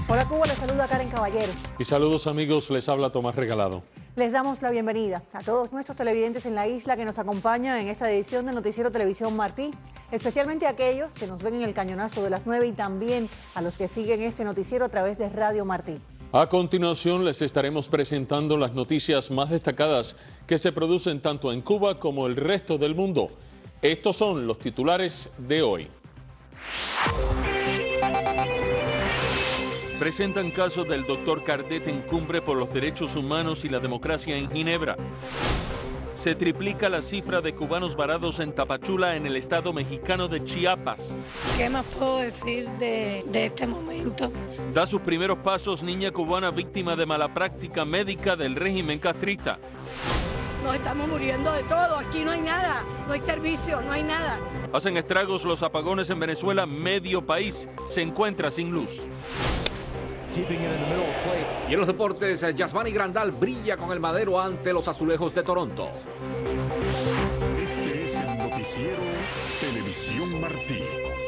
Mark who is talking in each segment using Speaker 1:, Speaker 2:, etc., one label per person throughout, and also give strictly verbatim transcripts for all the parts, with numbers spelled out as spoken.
Speaker 1: Hola Cuba, les saluda Karen Caballero.
Speaker 2: Y saludos amigos, les habla Tomás Regalado.
Speaker 1: Les damos la bienvenida a todos nuestros televidentes en la isla que nos acompañan en esta edición de Noticiero Televisión Martí, especialmente a aquellos que nos ven en el cañonazo de las nueve y también a los que siguen este noticiero a través de Radio Martí.
Speaker 2: A continuación les estaremos presentando las noticias más destacadas que se producen tanto en Cuba como el resto del mundo. Estos son los titulares de hoy. Presentan caso del doctor Cardet en cumbre por los derechos humanos y la democracia en Ginebra. Se triplica la cifra de cubanos varados en Tapachula, en el estado mexicano de Chiapas.
Speaker 3: ¿Qué más puedo decir de, de este momento?
Speaker 2: Da sus primeros pasos niña cubana víctima de mala práctica médica del régimen castrista.
Speaker 3: Nos estamos muriendo de todo, aquí no hay nada, no hay servicio, no hay nada.
Speaker 2: Hacen estragos los apagones en Venezuela, medio país se encuentra sin luz.
Speaker 4: Y en los deportes, Yasmani Grandal brilla con el madero ante los Azulejos de Toronto.
Speaker 5: Este es el noticiero Televisión Martí.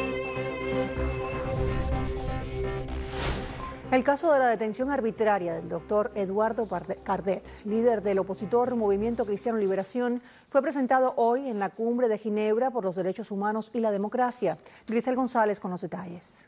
Speaker 1: El caso de la detención arbitraria del doctor Eduardo Cardet, líder del opositor Movimiento Cristiano Liberación, fue presentado hoy en la Cumbre de Ginebra por los Derechos Humanos y la Democracia. Grisel González con los detalles.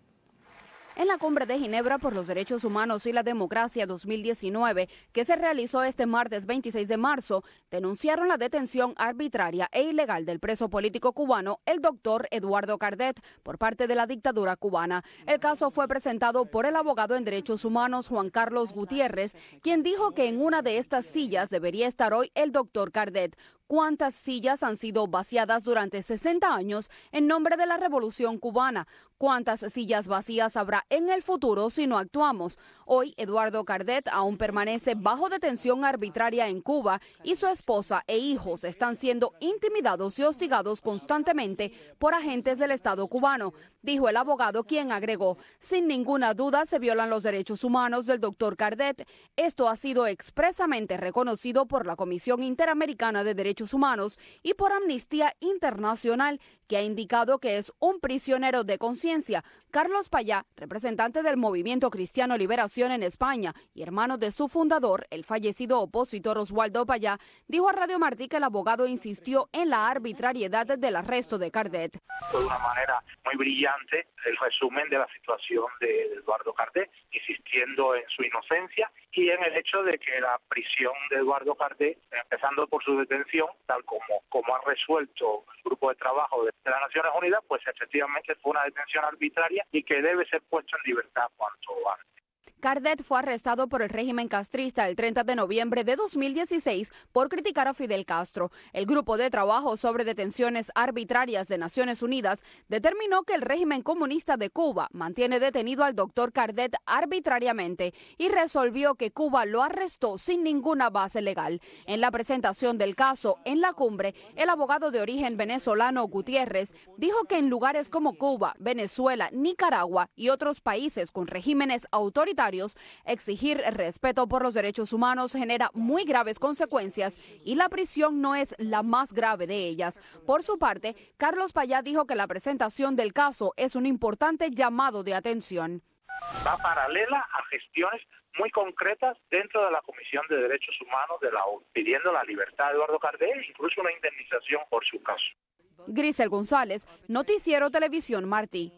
Speaker 6: En la Cumbre de Ginebra por los Derechos Humanos y la Democracia dos mil diecinueve, que se realizó este martes veintiséis de marzo, denunciaron la detención arbitraria e ilegal del preso político cubano, el doctor Eduardo Cardet, por parte de la dictadura cubana. El caso fue presentado por el abogado en Derechos Humanos, Juan Carlos Gutiérrez, quien dijo que en una de estas sillas debería estar hoy el doctor Cardet. ¿Cuántas sillas han sido vaciadas durante sesenta años en nombre de la Revolución Cubana? ¿Cuántas sillas vacías habrá en el futuro si no actuamos? Hoy, Eduardo Cardet aún permanece bajo detención arbitraria en Cuba y su esposa e hijos están siendo intimidados y hostigados constantemente por agentes del Estado cubano, dijo el abogado, quien agregó: sin ninguna duda se violan los derechos humanos del doctor Cardet. Esto ha sido expresamente reconocido por la Comisión Interamericana de Derechos Humanos y por Amnistía Internacional, que ha indicado que es un prisionero de conciencia. Carlos Payá, representante del Movimiento Cristiano Liberación en España y hermano de su fundador, el fallecido opositor Oswaldo Payá, dijo a Radio Martí que el abogado insistió en la arbitrariedad del arresto de Cardet.
Speaker 7: De una manera muy brillante el resumen de la situación de Eduardo Cardet, insistiendo en su inocencia y en el hecho de que la prisión de Eduardo Cardet, empezando por su detención, tal como, como ha resuelto el grupo de trabajo de las Naciones Unidas, pues efectivamente fue una detención arbitraria y que debe ser puesto en libertad cuanto antes.
Speaker 6: Cardet fue arrestado por el régimen castrista el treinta de noviembre de dos mil dieciséis por criticar a Fidel Castro. El grupo de trabajo sobre detenciones arbitrarias de Naciones Unidas determinó que el régimen comunista de Cuba mantiene detenido al doctor Cardet arbitrariamente y resolvió que Cuba lo arrestó sin ninguna base legal. En la presentación del caso en la cumbre, el abogado de origen venezolano Gutiérrez dijo que en lugares como Cuba, Venezuela, Nicaragua y otros países con regímenes autoritarios, exigir respeto por los derechos humanos genera muy graves consecuencias y la prisión no es la más grave de ellas. Por su parte, Carlos Payá dijo que la presentación del caso es un importante llamado de atención.
Speaker 7: Va paralela a gestiones muy concretas dentro de la Comisión de Derechos Humanos de la O N U, pidiendo la libertad de Eduardo Cardet e incluso una indemnización por su caso.
Speaker 6: Grisel González, Noticiero Televisión Martí.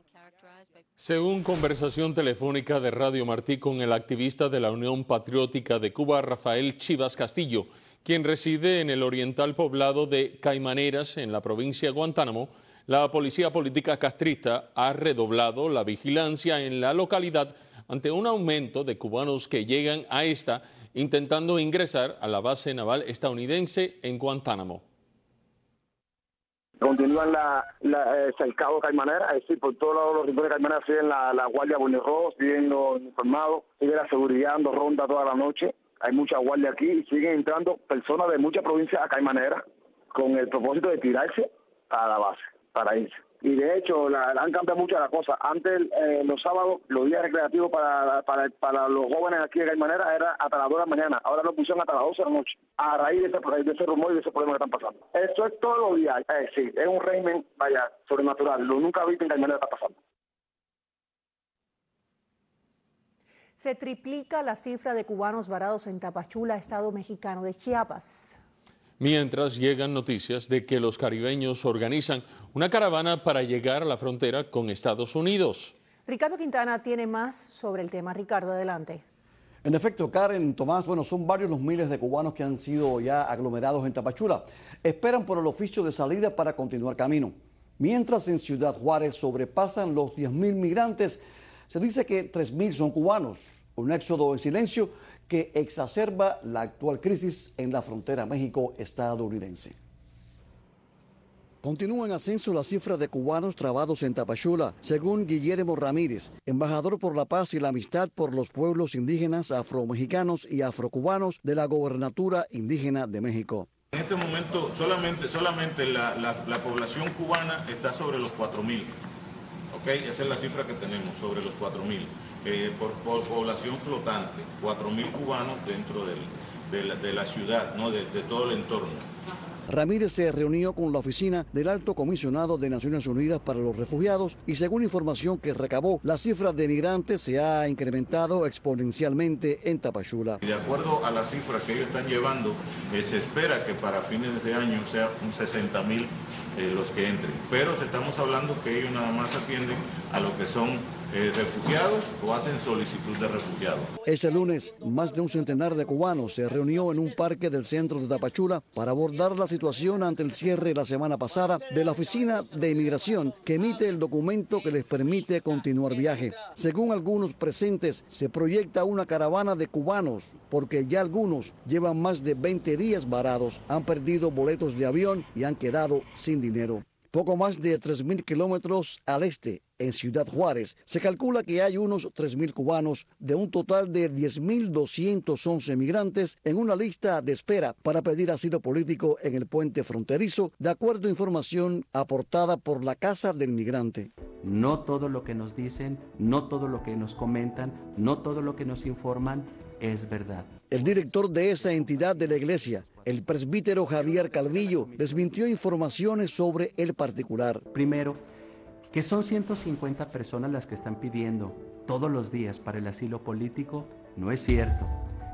Speaker 2: Según conversación telefónica de Radio Martí con el activista de la Unión Patriótica de Cuba, Rafael Chivas Castillo, quien reside en el oriental poblado de Caimaneras, en la provincia de Guantánamo, la policía política castrista ha redoblado la vigilancia en la localidad ante un aumento de cubanos que llegan a esta intentando ingresar a la base naval estadounidense en Guantánamo.
Speaker 8: Continúan la, la eh, cercado Caimanera, es decir, por todos lados los rincones de Caimanera siguen la, la guardia Rojo, siguen los uniformados, sigue la seguridad dando ronda toda la noche. Hay mucha guardia aquí y siguen entrando personas de muchas provincias a Caimanera con el propósito de tirarse a la base, para irse. Y de hecho, la, la han cambiado mucho la cosa. Antes, eh, los sábados, los días recreativos para, para para los jóvenes aquí de Caimanera era hasta las dos de la mañana. Ahora lo pusieron hasta las doce de la noche, a raíz de ese, de ese rumor y de ese problema que están pasando. Eso es todos los días. Eh, sí, es un régimen, vaya, sobrenatural. Lo nunca visto en Caimanera está pasando.
Speaker 1: Se triplica la cifra de cubanos varados en Tapachula, estado mexicano de Chiapas.
Speaker 2: Mientras llegan noticias de que los caribeños organizan una caravana para llegar a la frontera con Estados Unidos.
Speaker 1: Ricardo Quintana tiene más sobre el tema. Ricardo, adelante.
Speaker 9: En efecto, Karen, Tomás, bueno, son varios los miles de cubanos que han sido ya aglomerados en Tapachula. Esperan por el oficio de salida para continuar camino. Mientras en Ciudad Juárez sobrepasan los diez mil migrantes, se dice que tres mil son cubanos. Un éxodo en silencio que exacerba la actual crisis en la frontera México-estadounidense. Continúa en ascenso la cifra de cubanos trabados en Tapachula, según Guillermo Ramírez, embajador por la paz y la amistad por los pueblos indígenas, afromexicanos y afrocubanos de la Gobernatura Indígena de México.
Speaker 10: En este momento solamente, solamente la, la, la población cubana está sobre los cuatro mil. ¿Okay? Esa es la cifra que tenemos, sobre los cuatro mil. Eh, por, por población flotante, cuatro mil cubanos dentro del, de, la, de la ciudad, ¿no? de, de todo el entorno.
Speaker 9: Ramírez se reunió con la oficina del Alto Comisionado de Naciones Unidas para los Refugiados y según información que recabó, la cifra de migrantes se ha incrementado exponencialmente en Tapachula.
Speaker 10: De acuerdo a las cifras que ellos están llevando, eh, se espera que para fines de año sea un sesenta mil eh, los que entren, pero estamos hablando que ellos nada más atienden a lo que son Eh, refugiados o hacen solicitud de refugiados.
Speaker 9: Ese lunes, más de un centenar de cubanos se reunió en un parque del centro de Tapachula para abordar la situación ante el cierre la semana pasada de la Oficina de Inmigración que emite el documento que les permite continuar viaje. Según algunos presentes, se proyecta una caravana de cubanos porque ya algunos llevan más de veinte días varados, han perdido boletos de avión y han quedado sin dinero. Poco más de tres mil kilómetros al este, en Ciudad Juárez, se calcula que hay unos tres mil cubanos de un total de diez mil doscientos once migrantes en una lista de espera para pedir asilo político en el puente fronterizo, de acuerdo a información aportada por la Casa del Migrante.
Speaker 11: No todo lo que nos dicen, no todo lo que nos comentan, no todo lo que nos informan es verdad.
Speaker 9: El director de esa entidad de la iglesia, el presbítero Javier Calvillo, desmintió informaciones sobre el particular.
Speaker 11: Primero, que son ciento cincuenta personas las que están pidiendo todos los días para el asilo político, no es cierto.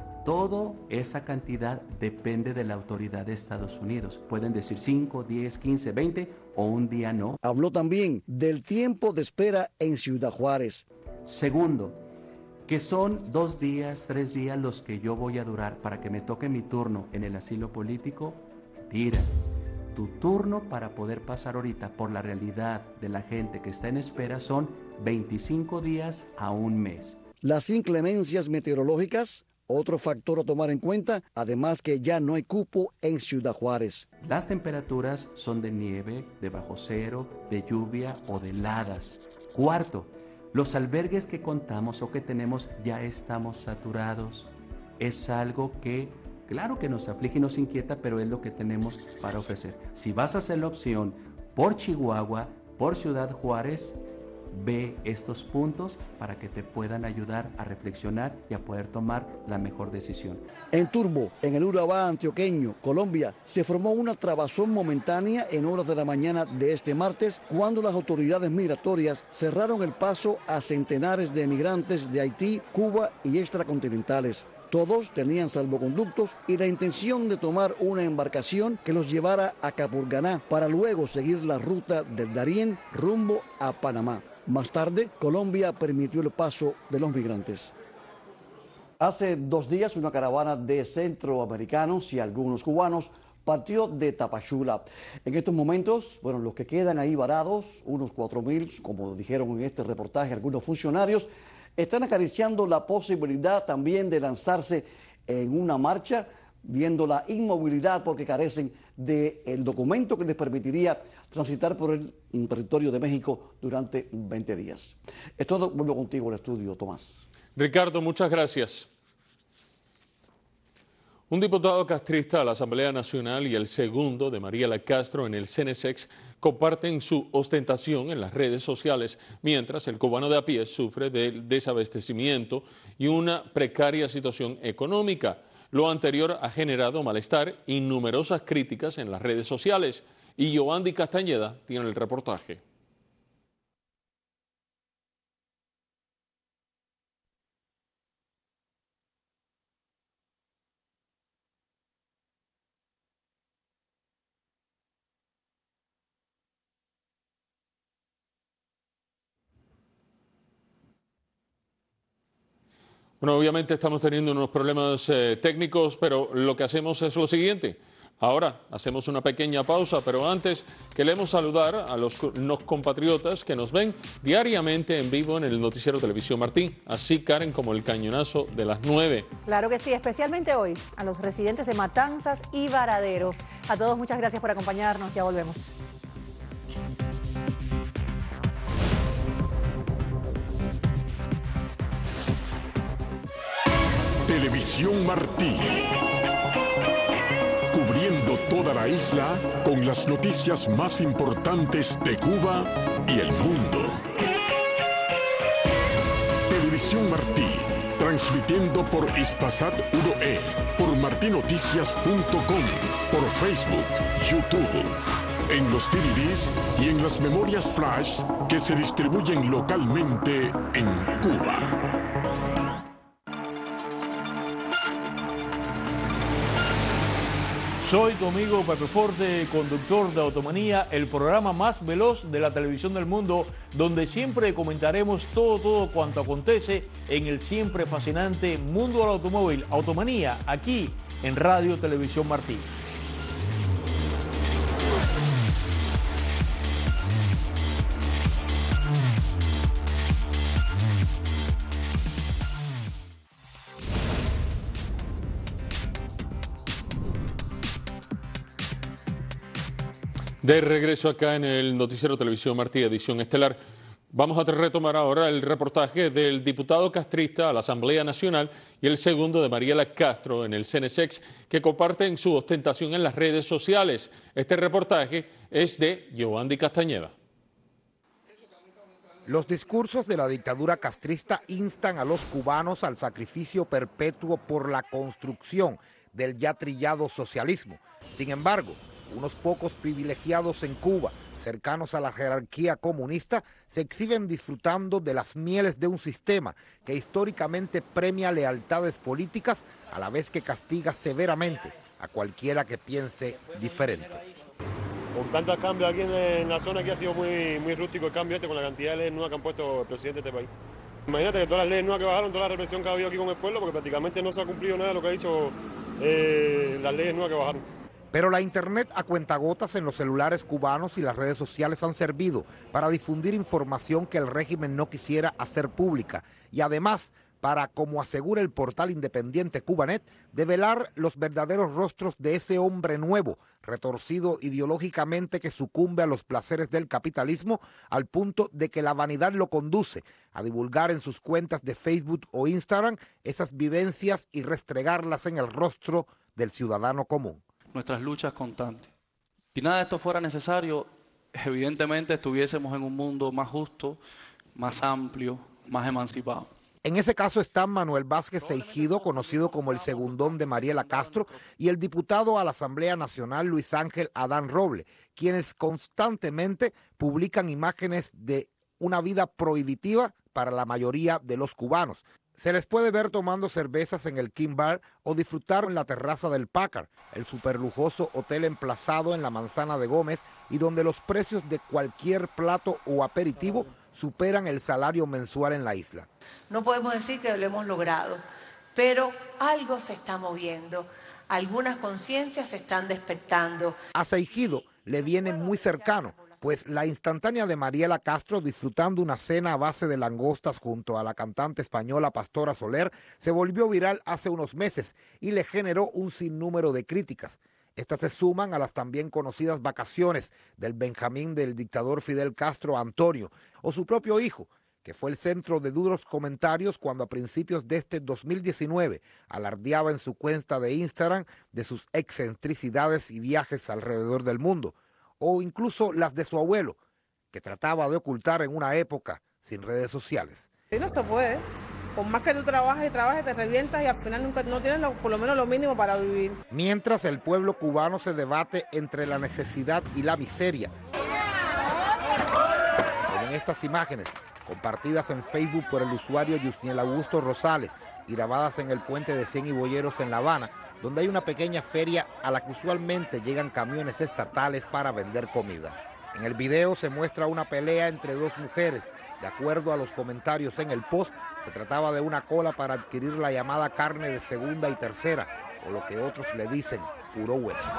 Speaker 11: Toda esa cantidad depende de la autoridad de Estados Unidos. Pueden decir cinco, diez, quince, veinte o un día no.
Speaker 9: Habló también del tiempo de espera en Ciudad Juárez.
Speaker 11: Segundo, que son dos días, tres días los que yo voy a durar para que me toque mi turno en el asilo político. Tira, tu turno para poder pasar ahorita por la realidad de la gente que está en espera son veinticinco días a un mes.
Speaker 9: Las inclemencias meteorológicas, otro factor a tomar en cuenta, además que ya no hay cupo en Ciudad Juárez.
Speaker 11: Las temperaturas son de nieve, de bajo cero, de lluvia o de heladas. Cuarto, los albergues que contamos o que tenemos ya estamos saturados. Es algo que, claro que nos aflige y nos inquieta, pero es lo que tenemos para ofrecer. Si vas a hacer la opción por Chihuahua, por Ciudad Juárez, ve estos puntos para que te puedan ayudar a reflexionar y a poder tomar la mejor decisión.
Speaker 9: En Turbo, en el Urabá antioqueño, Colombia, se formó una trabazón momentánea en horas de la mañana de este martes cuando las autoridades migratorias cerraron el paso a centenares de emigrantes de Haití, Cuba y extracontinentales. Todos tenían salvoconductos y la intención de tomar una embarcación que los llevara a Capurganá para luego seguir la ruta del Darién rumbo a Panamá. Más tarde, Colombia permitió el paso de los migrantes. Hace dos días, una caravana de centroamericanos y algunos cubanos partió de Tapachula. En estos momentos, bueno, los que quedan ahí varados, unos cuatro mil, como dijeron en este reportaje algunos funcionarios, están acariciando la posibilidad también de lanzarse en una marcha, viendo la inmovilidad porque carecen del documento que les permitiría transitar por el territorio de México durante veinte días. Es todo, vuelvo contigo al estudio, Tomás.
Speaker 2: Ricardo, muchas gracias. Un diputado castrista de la Asamblea Nacional y el segundo de Mariela Castro en el Cenesex comparten su ostentación en las redes sociales, mientras el cubano de a pie sufre del desabastecimiento y una precaria situación económica. Lo anterior ha generado malestar y numerosas críticas en las redes sociales. Y Giovanni Castañeda tiene el reportaje. Bueno, obviamente estamos teniendo unos problemas eh, técnicos, pero lo que hacemos es lo siguiente. Ahora hacemos una pequeña pausa, pero antes queremos saludar a los, los compatriotas que nos ven diariamente en vivo en el Noticiero Televisión Martí. Así, Karen, como el cañonazo de las nueve.
Speaker 1: Claro que sí, especialmente hoy, a los residentes de Matanzas y Varadero. A todos, muchas gracias por acompañarnos. Ya volvemos.
Speaker 5: Televisión Martí. Cubriendo toda la isla con las noticias más importantes de Cuba y el mundo. Televisión Martí, transmitiendo por Hispasat uno E, por martinoticias punto com, por Facebook, YouTube, en los D V Ds y en las memorias flash que se distribuyen localmente en Cuba.
Speaker 12: Soy tu amigo Pepe Forte, conductor de Automanía, el programa más veloz de la televisión del mundo, donde siempre comentaremos todo, todo cuanto acontece en el siempre fascinante mundo del automóvil. Automanía, aquí en Radio Televisión Martí.
Speaker 2: De regreso acá en el Noticiero Televisión Martí, edición estelar. Vamos a retomar ahora el reportaje del diputado castrista a la Asamblea Nacional y el segundo de Mariela Castro en el C N S E X, que comparten su ostentación en las redes sociales. Este reportaje es de Giovanni Castañeda.
Speaker 13: Los discursos de la dictadura castrista instan a los cubanos al sacrificio perpetuo por la construcción del ya trillado socialismo. Sin embargo, unos pocos privilegiados en Cuba, cercanos a la jerarquía comunista, se exhiben disfrutando de las mieles de un sistema que históricamente premia lealtades políticas a la vez que castiga severamente a cualquiera que piense diferente.
Speaker 14: Con tantos cambios aquí en la zona, que ha sido muy, muy rústico el cambio este con la cantidad de leyes nuevas que han puesto el presidente de este país. Imagínate que todas las leyes nuevas que bajaron, toda la represión que ha habido aquí con el pueblo, porque prácticamente no se ha cumplido nada de lo que ha dicho eh, las leyes nuevas que bajaron.
Speaker 13: Pero la internet a cuentagotas en los celulares cubanos y las redes sociales han servido para difundir información que el régimen no quisiera hacer pública y además para, como asegura el portal independiente Cubanet, develar los verdaderos rostros de ese hombre nuevo, retorcido ideológicamente, que sucumbe a los placeres del capitalismo al punto de que la vanidad lo conduce a divulgar en sus cuentas de Facebook o Instagram esas vivencias y restregarlas en el rostro del ciudadano común.
Speaker 15: Nuestras luchas constantes. Si nada de esto fuera necesario, evidentemente estuviésemos en un mundo más justo, más amplio, más emancipado.
Speaker 13: En ese caso están Manuel Vázquez Seijido, conocido como el segundón de Mariela Castro, y el diputado a la Asamblea Nacional Luis Ángel Adán Roble, quienes constantemente publican imágenes de una vida prohibitiva para la mayoría de los cubanos. Se les puede ver tomando cervezas en el King Bar o disfrutar en la terraza del Packard, el superlujoso hotel emplazado en la Manzana de Gómez y donde los precios de cualquier plato o aperitivo superan el salario mensual en la isla.
Speaker 16: No podemos decir que lo hemos logrado, pero algo se está moviendo, algunas conciencias se están despertando.
Speaker 13: A Seijido le viene muy cercano, pues la instantánea de Mariela Castro disfrutando una cena a base de langostas junto a la cantante española Pastora Soler se volvió viral hace unos meses y le generó un sinnúmero de críticas. Estas se suman a las también conocidas vacaciones del Benjamín del dictador Fidel Castro Antonio o su propio hijo, que fue el centro de duros comentarios cuando a principios de este dos mil diecinueve alardeaba en su cuenta de Instagram de sus excentricidades y viajes alrededor del mundo, o incluso las de su abuelo, que trataba de ocultar en una época sin redes sociales.
Speaker 17: Sí, no se puede. Por más que tú trabajes y trabajes, te revientas y al final nunca, no tienes lo, por lo menos lo mínimo para vivir.
Speaker 13: Mientras el pueblo cubano se debate entre la necesidad y la miseria. Como en estas imágenes, compartidas en Facebook por el usuario Yusniel Augusto Rosales y grabadas en el puente de Cien y Boyeros en La Habana, donde hay una pequeña feria a la que usualmente llegan camiones estatales para vender comida. En el video se muestra una pelea entre dos mujeres, De acuerdo a los comentarios en el post, se trataba de una cola para adquirir la llamada carne de segunda y tercera, o lo que otros le dicen, puro hueso.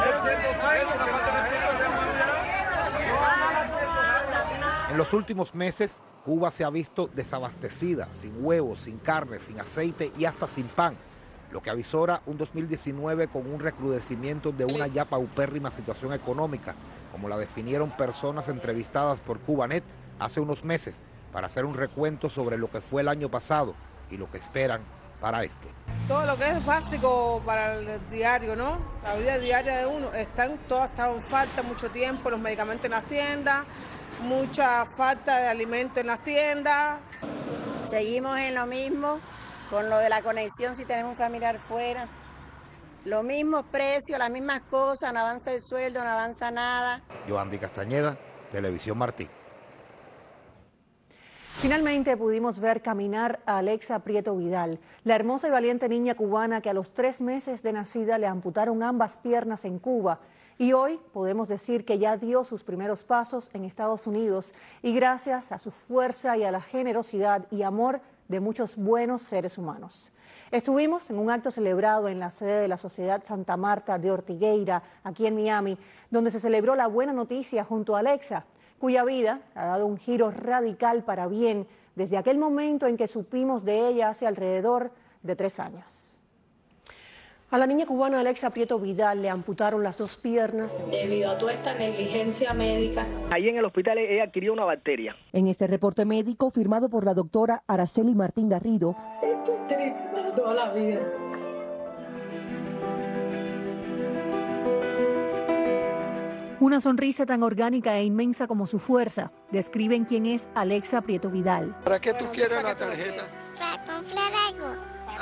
Speaker 13: En los últimos meses, Cuba se ha visto desabastecida, sin huevos, sin carne, sin aceite y hasta sin pan, lo que avisora un dos mil diecinueve con un recrudecimiento de una ya paupérrima situación económica, como la definieron personas entrevistadas por Cubanet hace unos meses para hacer un recuento sobre lo que fue el año pasado y lo que esperan para este.
Speaker 17: Todo lo que es básico para el diario, ¿no? La vida diaria de uno, están todas están en falta mucho tiempo, los medicamentos en las tiendas, mucha falta de alimentos en las tiendas.
Speaker 18: Seguimos en lo mismo, con lo de la conexión si tenemos un familiar fuera. Los mismos precios, las mismas cosas, no avanza el sueldo, no avanza nada.
Speaker 13: Yohandy Castañeda, Televisión Martí.
Speaker 1: Finalmente pudimos ver caminar a Alexa Prieto Vidal, la hermosa y valiente niña cubana que a los tres meses de nacida le amputaron ambas piernas en Cuba. Y hoy podemos decir que ya dio sus primeros pasos en Estados Unidos y gracias a su fuerza y a la generosidad y amor de muchos buenos seres humanos. Estuvimos en un acto celebrado en la sede de la Sociedad Santa Marta de Ortigueira, aquí en Miami, donde se celebró la buena noticia junto a Alexa, cuya vida ha dado un giro radical para bien desde aquel momento en que supimos de ella hace alrededor de tres años. A la niña cubana Alexa Prieto Vidal le amputaron las dos piernas.
Speaker 19: Debido a toda esta negligencia médica.
Speaker 20: Ahí en el hospital ella adquirió una bacteria.
Speaker 21: En este reporte médico firmado por la doctora Araceli Martín Garrido.
Speaker 19: Esto es triste para toda la vida.
Speaker 1: Una sonrisa tan orgánica e inmensa como su fuerza describen quién es Alexa Prieto Vidal.
Speaker 22: ¿Para qué tú quieres la tarjeta?
Speaker 23: Para comprar algo.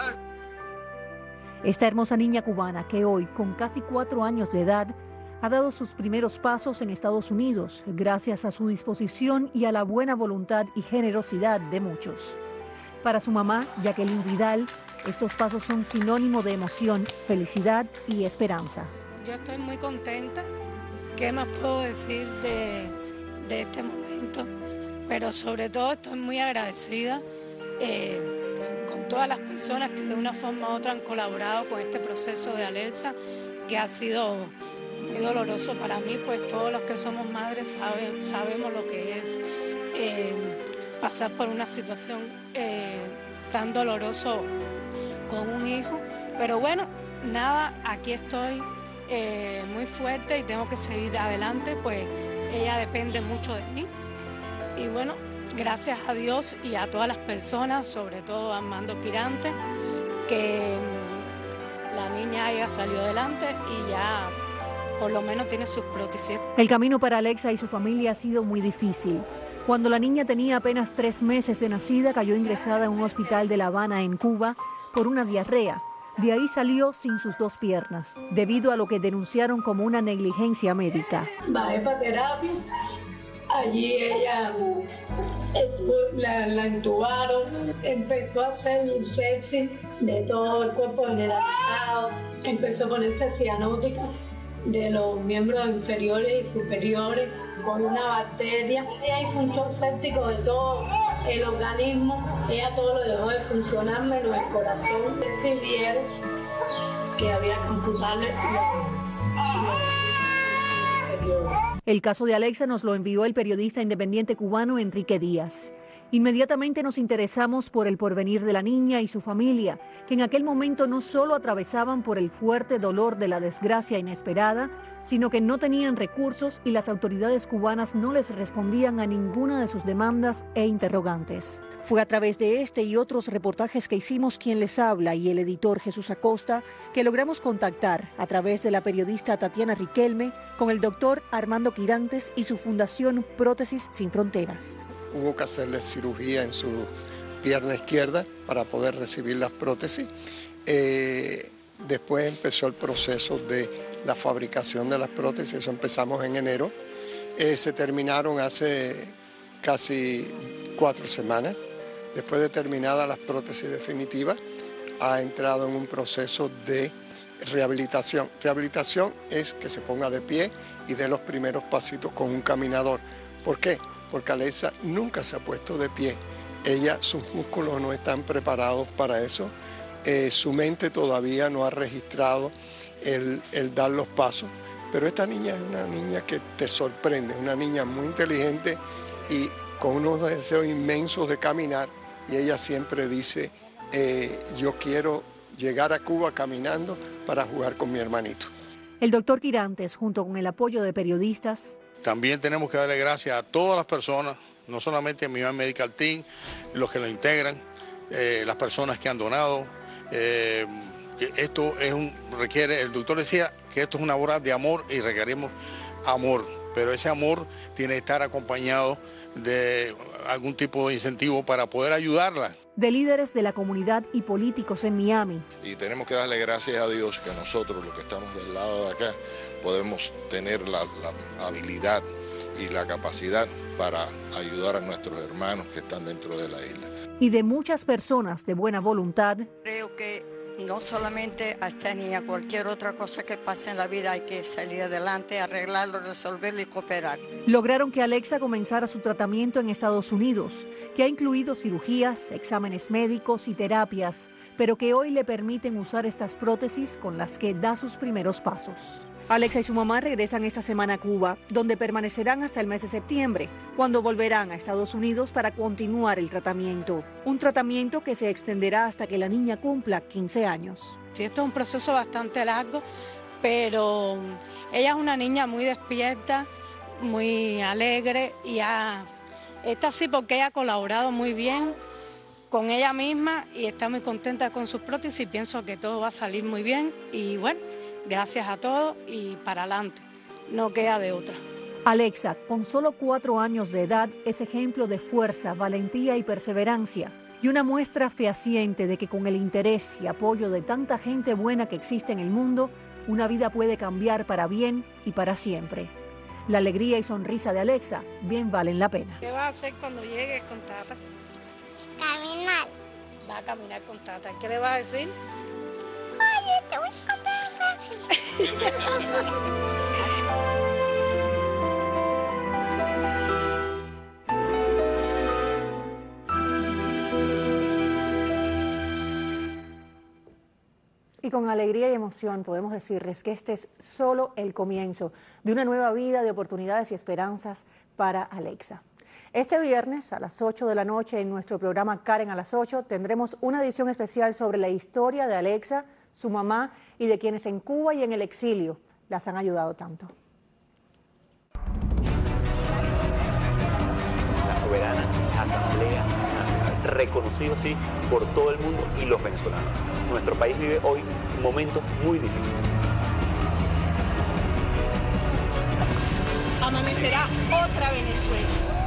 Speaker 1: Esta hermosa niña cubana que hoy, con casi cuatro años de edad, ha dado sus primeros pasos en Estados Unidos gracias a su disposición y a la buena voluntad y generosidad de muchos. Para su mamá, Jacqueline Vidal, estos pasos son sinónimo de emoción, felicidad y esperanza.
Speaker 3: Yo estoy muy contenta. ¿Qué más puedo decir de, de este momento? Pero sobre todo estoy muy agradecida eh, con todas las personas que de una forma u otra han colaborado con este proceso de Alexa, que ha sido muy doloroso para mí, pues todos los que somos madres saben, sabemos lo que es eh, pasar por una situación eh, tan doloroso con un hijo. Pero bueno, nada, aquí estoy. Eh, muy fuerte y tengo que seguir adelante, pues ella depende mucho de mí. Y bueno, gracias a Dios y a todas las personas, sobre todo a Armando Quirante, que la niña haya salido adelante y ya por lo menos tiene sus prótesis.
Speaker 1: El camino para Alexa y su familia ha sido muy difícil. Cuando la niña tenía apenas tres meses de nacida, cayó ingresada en un hospital de La Habana, en Cuba, por una diarrea. De ahí salió sin sus dos piernas, debido a lo que denunciaron como una negligencia médica.
Speaker 19: Bajé para terapia, allí ella la, la intubaron, empezó a hacer un sepsis de todo el cuerpo generalizado, empezó a ponerse cianótica de los miembros inferiores y superiores con una bacteria. Ella hizo un shock séptico de todo el organismo, ella todo lo dejó de funcionar menos el corazón. Decidieron que había que amputarle
Speaker 1: El caso de Alexa nos lo envió el periodista independiente cubano Enrique Díaz. Inmediatamente nos interesamos por el porvenir de la niña y su familia, que en aquel momento no solo atravesaban por el fuerte dolor de la desgracia inesperada, sino que no tenían recursos y las autoridades cubanas no les respondían a ninguna de sus demandas e interrogantes. Fue a través de este y otros reportajes que hicimos Quien les habla y el editor Jesús Acosta que logramos contactar a través de la periodista Tatiana Riquelme con el doctor Armando Quirantes y su fundación Prótesis Sin Fronteras.
Speaker 22: Hubo que hacerle cirugía en su pierna izquierda para poder recibir las prótesis. Eh, después empezó el proceso de la fabricación de las prótesis, eso empezamos en enero. Eh, se terminaron hace casi cuatro semanas. Después de terminadas las prótesis definitivas, ha entrado en un proceso de rehabilitación. Rehabilitación es que se ponga de pie y dé los primeros pasitos con un caminador. ¿Por qué? porque Alexa nunca se ha puesto de pie. Ella, sus músculos no están preparados para eso, eh, su mente todavía no ha registrado el, el dar los pasos, pero esta niña es una niña que te sorprende, una niña muy inteligente y con unos deseos inmensos de caminar, y ella siempre dice, eh, yo quiero llegar a Cuba caminando para jugar con mi hermanito.
Speaker 1: El doctor Quirantes, junto con el apoyo de periodistas.
Speaker 4: También tenemos que darle gracias a todas las personas, no solamente a mi Medical Team, los que lo integran, eh, las personas que han donado. Eh, que esto es un, requiere, el doctor decía que esto es una obra de amor y requerimos amor, pero ese amor tiene que estar acompañado de algún tipo de incentivo para poder ayudarla.
Speaker 1: De líderes de la comunidad y políticos en Miami.
Speaker 6: Y tenemos que darle gracias a Dios que nosotros, los que estamos del lado de acá, podemos tener la, la habilidad y la capacidad para ayudar a nuestros hermanos que están dentro de la isla.
Speaker 1: Y de muchas personas de buena voluntad.
Speaker 7: Creo que no solamente a esta niña, cualquier otra cosa que pase en la vida hay que salir adelante, arreglarlo, resolverlo y cooperar.
Speaker 1: Lograron que Alexa comenzara su tratamiento en Estados Unidos, que ha incluido cirugías, exámenes médicos y terapias, pero que hoy le permiten usar estas prótesis con las que da sus primeros pasos. Alexa y su mamá regresan esta semana a Cuba, donde permanecerán hasta el mes de septiembre, cuando volverán a Estados Unidos para continuar el tratamiento. Un tratamiento que se extenderá hasta que la niña cumpla quince años.
Speaker 3: Sí, esto es un proceso bastante largo, pero ella es una niña muy despierta, muy alegre y ha, está así porque ella ha colaborado muy bien con ella misma y está muy contenta con sus prótesis y pienso que todo va a salir muy bien y bueno, gracias a todos y para adelante, no queda de otra.
Speaker 1: Alexa, con solo cuatro años de edad, es ejemplo de fuerza, valentía y perseverancia y una muestra fehaciente de que con el interés y apoyo de tanta gente buena que existe en el mundo, una vida puede cambiar para bien y para siempre. La alegría y sonrisa de Alexa bien valen la pena.
Speaker 3: ¿Qué va a hacer cuando llegues con Tata?
Speaker 23: Caminar.
Speaker 3: Va a caminar con Tata. ¿Qué le vas a decir?
Speaker 23: Oye, te voy a comprar un
Speaker 1: Y con alegría y emoción podemos decirles que este es solo el comienzo de una nueva vida de oportunidades y esperanzas para Alexa. Este viernes a las ocho de la noche en nuestro programa Karen a las ocho tendremos una edición especial sobre la historia de Alexa, su mamá y de quienes en Cuba y en el exilio las han ayudado tanto.
Speaker 24: La soberana Asamblea Nacional, reconocido así por todo el mundo y los venezolanos. Nuestro país vive hoy momentos muy difíciles.
Speaker 25: Amanecerá otra Venezuela.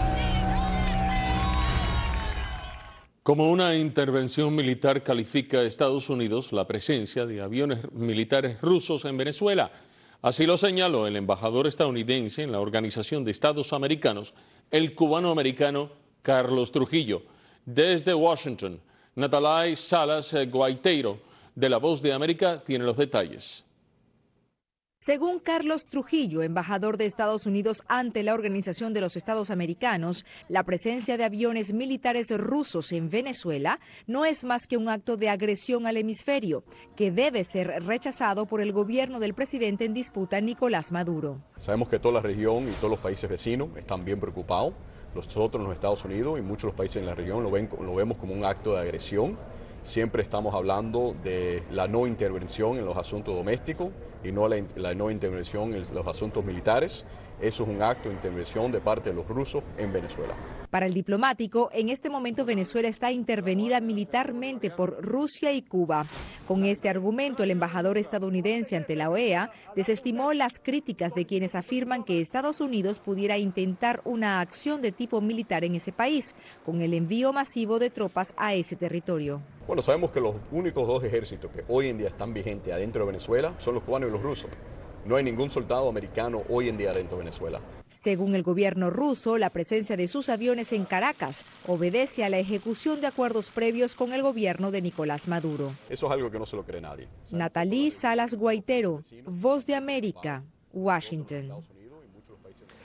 Speaker 2: Como una intervención militar califica Estados Unidos la presencia de aviones militares rusos en Venezuela. Así lo señaló el embajador estadounidense en la Organización de Estados Americanos, el cubano-americano Carlos Trujillo. Desde Washington, Natalay Salas Guaiteiro, de La Voz de América, tiene los detalles.
Speaker 26: Según Carlos Trujillo, embajador de Estados Unidos ante la Organización de los Estados Americanos, la presencia de aviones militares rusos en Venezuela no es más que un acto de agresión al hemisferio, que debe ser rechazado por el gobierno del presidente en disputa, Nicolás Maduro.
Speaker 27: Sabemos que toda la región y todos los países vecinos están bien preocupados. Nosotros en los Estados Unidos y muchos de los países en la región lo, ven, lo vemos como un acto de agresión. Siempre estamos hablando de la no intervención en los asuntos domésticos y no la, la no intervención en los asuntos militares. Eso es un acto de intervención de parte de los rusos en Venezuela.
Speaker 26: Para el diplomático, en este momento Venezuela está intervenida militarmente por Rusia y Cuba. Con este argumento, el embajador estadounidense ante la O E A desestimó las críticas de quienes afirman que Estados Unidos pudiera intentar una acción de tipo militar en ese país, con el envío masivo de tropas a ese territorio.
Speaker 27: Bueno, sabemos que los únicos dos ejércitos que hoy en día están vigentes adentro de Venezuela son los cubanos y los rusos. No hay ningún soldado americano hoy en día dentro de Venezuela.
Speaker 26: Según el gobierno ruso, la presencia de sus aviones en Caracas obedece a la ejecución de acuerdos previos con el gobierno de Nicolás Maduro.
Speaker 27: Eso es algo que no se lo cree nadie.
Speaker 26: Natalí Salas Guaiteiro, Voz de América, Washington.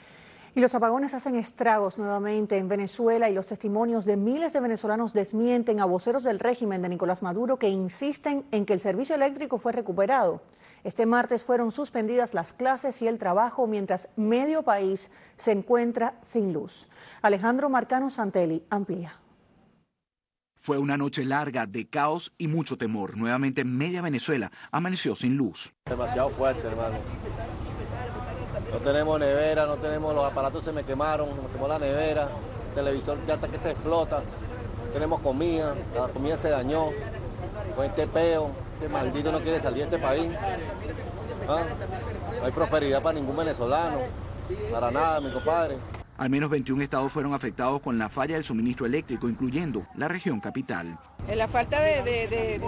Speaker 1: Y los apagones hacen estragos nuevamente en Venezuela y los testimonios de miles de venezolanos desmienten a voceros del régimen de Nicolás Maduro que insisten en que el servicio eléctrico fue recuperado. Este martes fueron suspendidas las clases y el trabajo mientras medio país se encuentra sin luz. Alejandro Marcano Santelli amplía.
Speaker 5: Fue una noche larga de caos y mucho temor. Nuevamente media Venezuela amaneció sin luz.
Speaker 8: Demasiado fuerte, hermano. No tenemos nevera, no tenemos, los aparatos se me quemaron, se me quemó la nevera, el televisor ya hasta que se explota. No tenemos comida, la comida se dañó, con este peo, este maldito no quiere salir de este país. ¿Ah? No hay prosperidad para ningún venezolano, para nada, mi compadre.
Speaker 5: Al menos veintiún estados fueron afectados con la falla del suministro eléctrico, incluyendo la región capital.
Speaker 9: La falta de, de, de,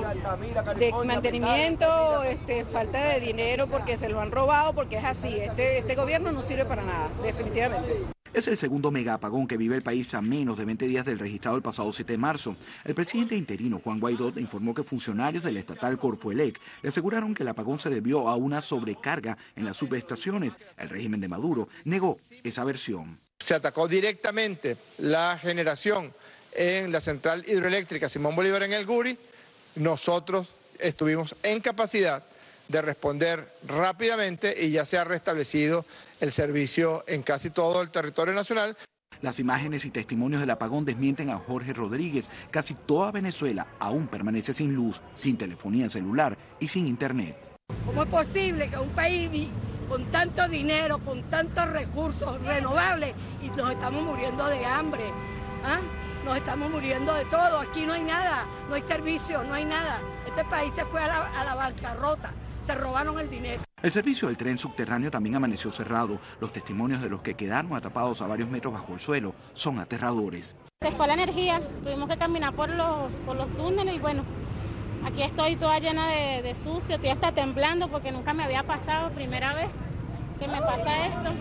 Speaker 9: de mantenimiento, este, falta de dinero porque se lo han robado, porque es así. Este, este gobierno no sirve para nada, definitivamente.
Speaker 5: Es el segundo mega apagón que vive el país a menos de veinte días del registrado el pasado siete de marzo. El presidente interino Juan Guaidó informó que funcionarios del estatal Corpoelec le aseguraron que el apagón se debió a una sobrecarga en las subestaciones. El régimen de Maduro negó esa versión.
Speaker 10: Se atacó directamente la generación en la central hidroeléctrica Simón Bolívar en el Guri. Nosotros estuvimos en capacidad de responder rápidamente y ya se ha restablecido el servicio en casi todo el territorio nacional.
Speaker 5: Las imágenes y testimonios del apagón desmienten a Jorge Rodríguez. Casi toda Venezuela aún permanece sin luz, sin telefonía celular y sin internet.
Speaker 9: ¿Cómo es posible que un país con tanto dinero, con tantos recursos renovables y nos estamos muriendo de hambre? ¿Ah? Nos estamos muriendo de todo, aquí no hay nada, no hay servicio, no hay nada. Este país se fue a la, a la bancarrota, se robaron el dinero.
Speaker 5: El servicio del tren subterráneo también amaneció cerrado. Los testimonios de los que quedaron atrapados a varios metros bajo el suelo son aterradores.
Speaker 11: Se fue la energía, tuvimos que caminar por los, por los túneles y bueno, aquí estoy toda llena de, de sucio, estoy hasta temblando porque nunca me había pasado, primera vez que me pasa esto.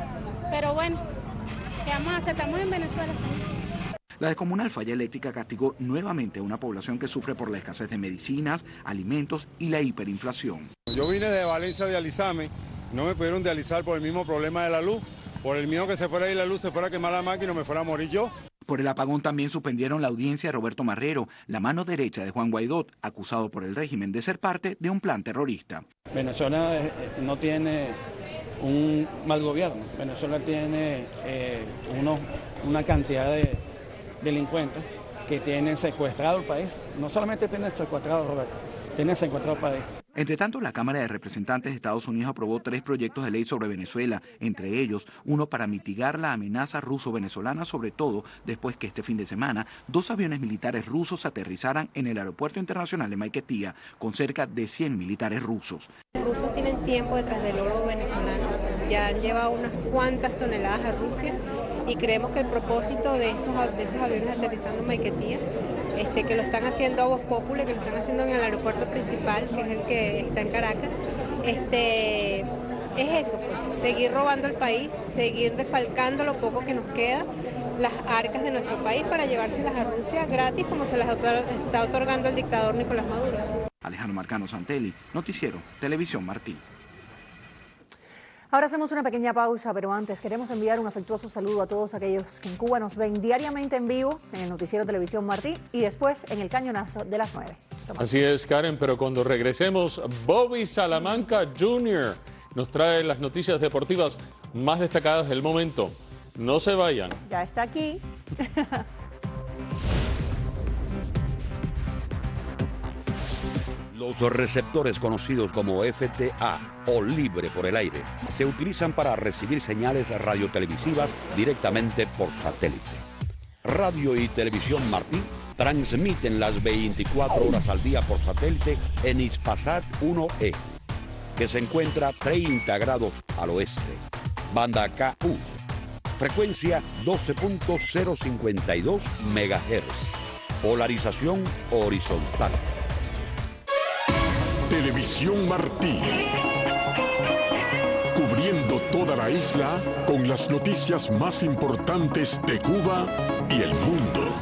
Speaker 11: Pero bueno, ¿qué vamos a hacer? Estamos en Venezuela, señor.
Speaker 5: La descomunal falla eléctrica castigó nuevamente a una población que sufre por la escasez de medicinas, alimentos y la hiperinflación.
Speaker 12: Yo vine de Valencia a dializarme, no me pudieron dializar por el mismo problema de la luz, por el miedo que se fuera a ir la luz, se fuera a quemar la máquina y me fuera a morir yo.
Speaker 5: Por el apagón también suspendieron la audiencia de Roberto Marrero, la mano derecha de Juan Guaidó, acusado por el régimen de ser parte de un plan terrorista.
Speaker 14: Venezuela no tiene un mal gobierno, Venezuela tiene eh, uno, una cantidad de delincuentes que tienen secuestrado el país. No solamente tienen secuestrado, Roberto, tienen secuestrado el país.
Speaker 5: Entre tanto, la Cámara de Representantes de Estados Unidos aprobó tres proyectos de ley sobre Venezuela, entre ellos uno para mitigar la amenaza ruso-venezolana, sobre todo después que este fin de semana dos aviones militares rusos aterrizaran en el aeropuerto internacional de Maiquetía con cerca de cien militares rusos.
Speaker 28: Los rusos tienen tiempo detrás del oro venezolano, ya han llevado unas cuantas toneladas a Rusia y creemos que el propósito de esos, de esos aviones aterrizando en Maiquetía, este, que lo están haciendo a Voz Populi, que lo están haciendo en el aeropuerto principal, que es el que está en Caracas, este, es eso, pues, seguir robando el país, seguir defalcando lo poco que nos queda, las arcas de nuestro país para llevárselas a Rusia gratis como se las está otorgando el dictador Nicolás Maduro.
Speaker 5: Alejandro Marcano Santelli, Noticiero Televisión Martí.
Speaker 1: Ahora hacemos una pequeña pausa, pero antes queremos enviar un afectuoso saludo a todos aquellos que en Cuba nos ven diariamente en vivo en el Noticiero Televisión Martí y después en el Cañonazo de las nueve. Tomás.
Speaker 2: Así es, Karen, pero cuando regresemos, Bobby Salamanca junior nos trae las noticias deportivas más destacadas del momento. No se vayan.
Speaker 1: Ya está aquí.
Speaker 29: Los receptores conocidos como F T A o libre por el aire se utilizan para recibir señales radiotelevisivas directamente por satélite. Radio y Televisión Martí transmiten las veinticuatro horas al día por satélite en Hispasat uno E, que se encuentra treinta grados al oeste. Banda K U, frecuencia doce punto cero cincuenta y dos megahertz, polarización horizontal.
Speaker 30: Televisión Martí, cubriendo toda la isla con las noticias más importantes de Cuba y el mundo.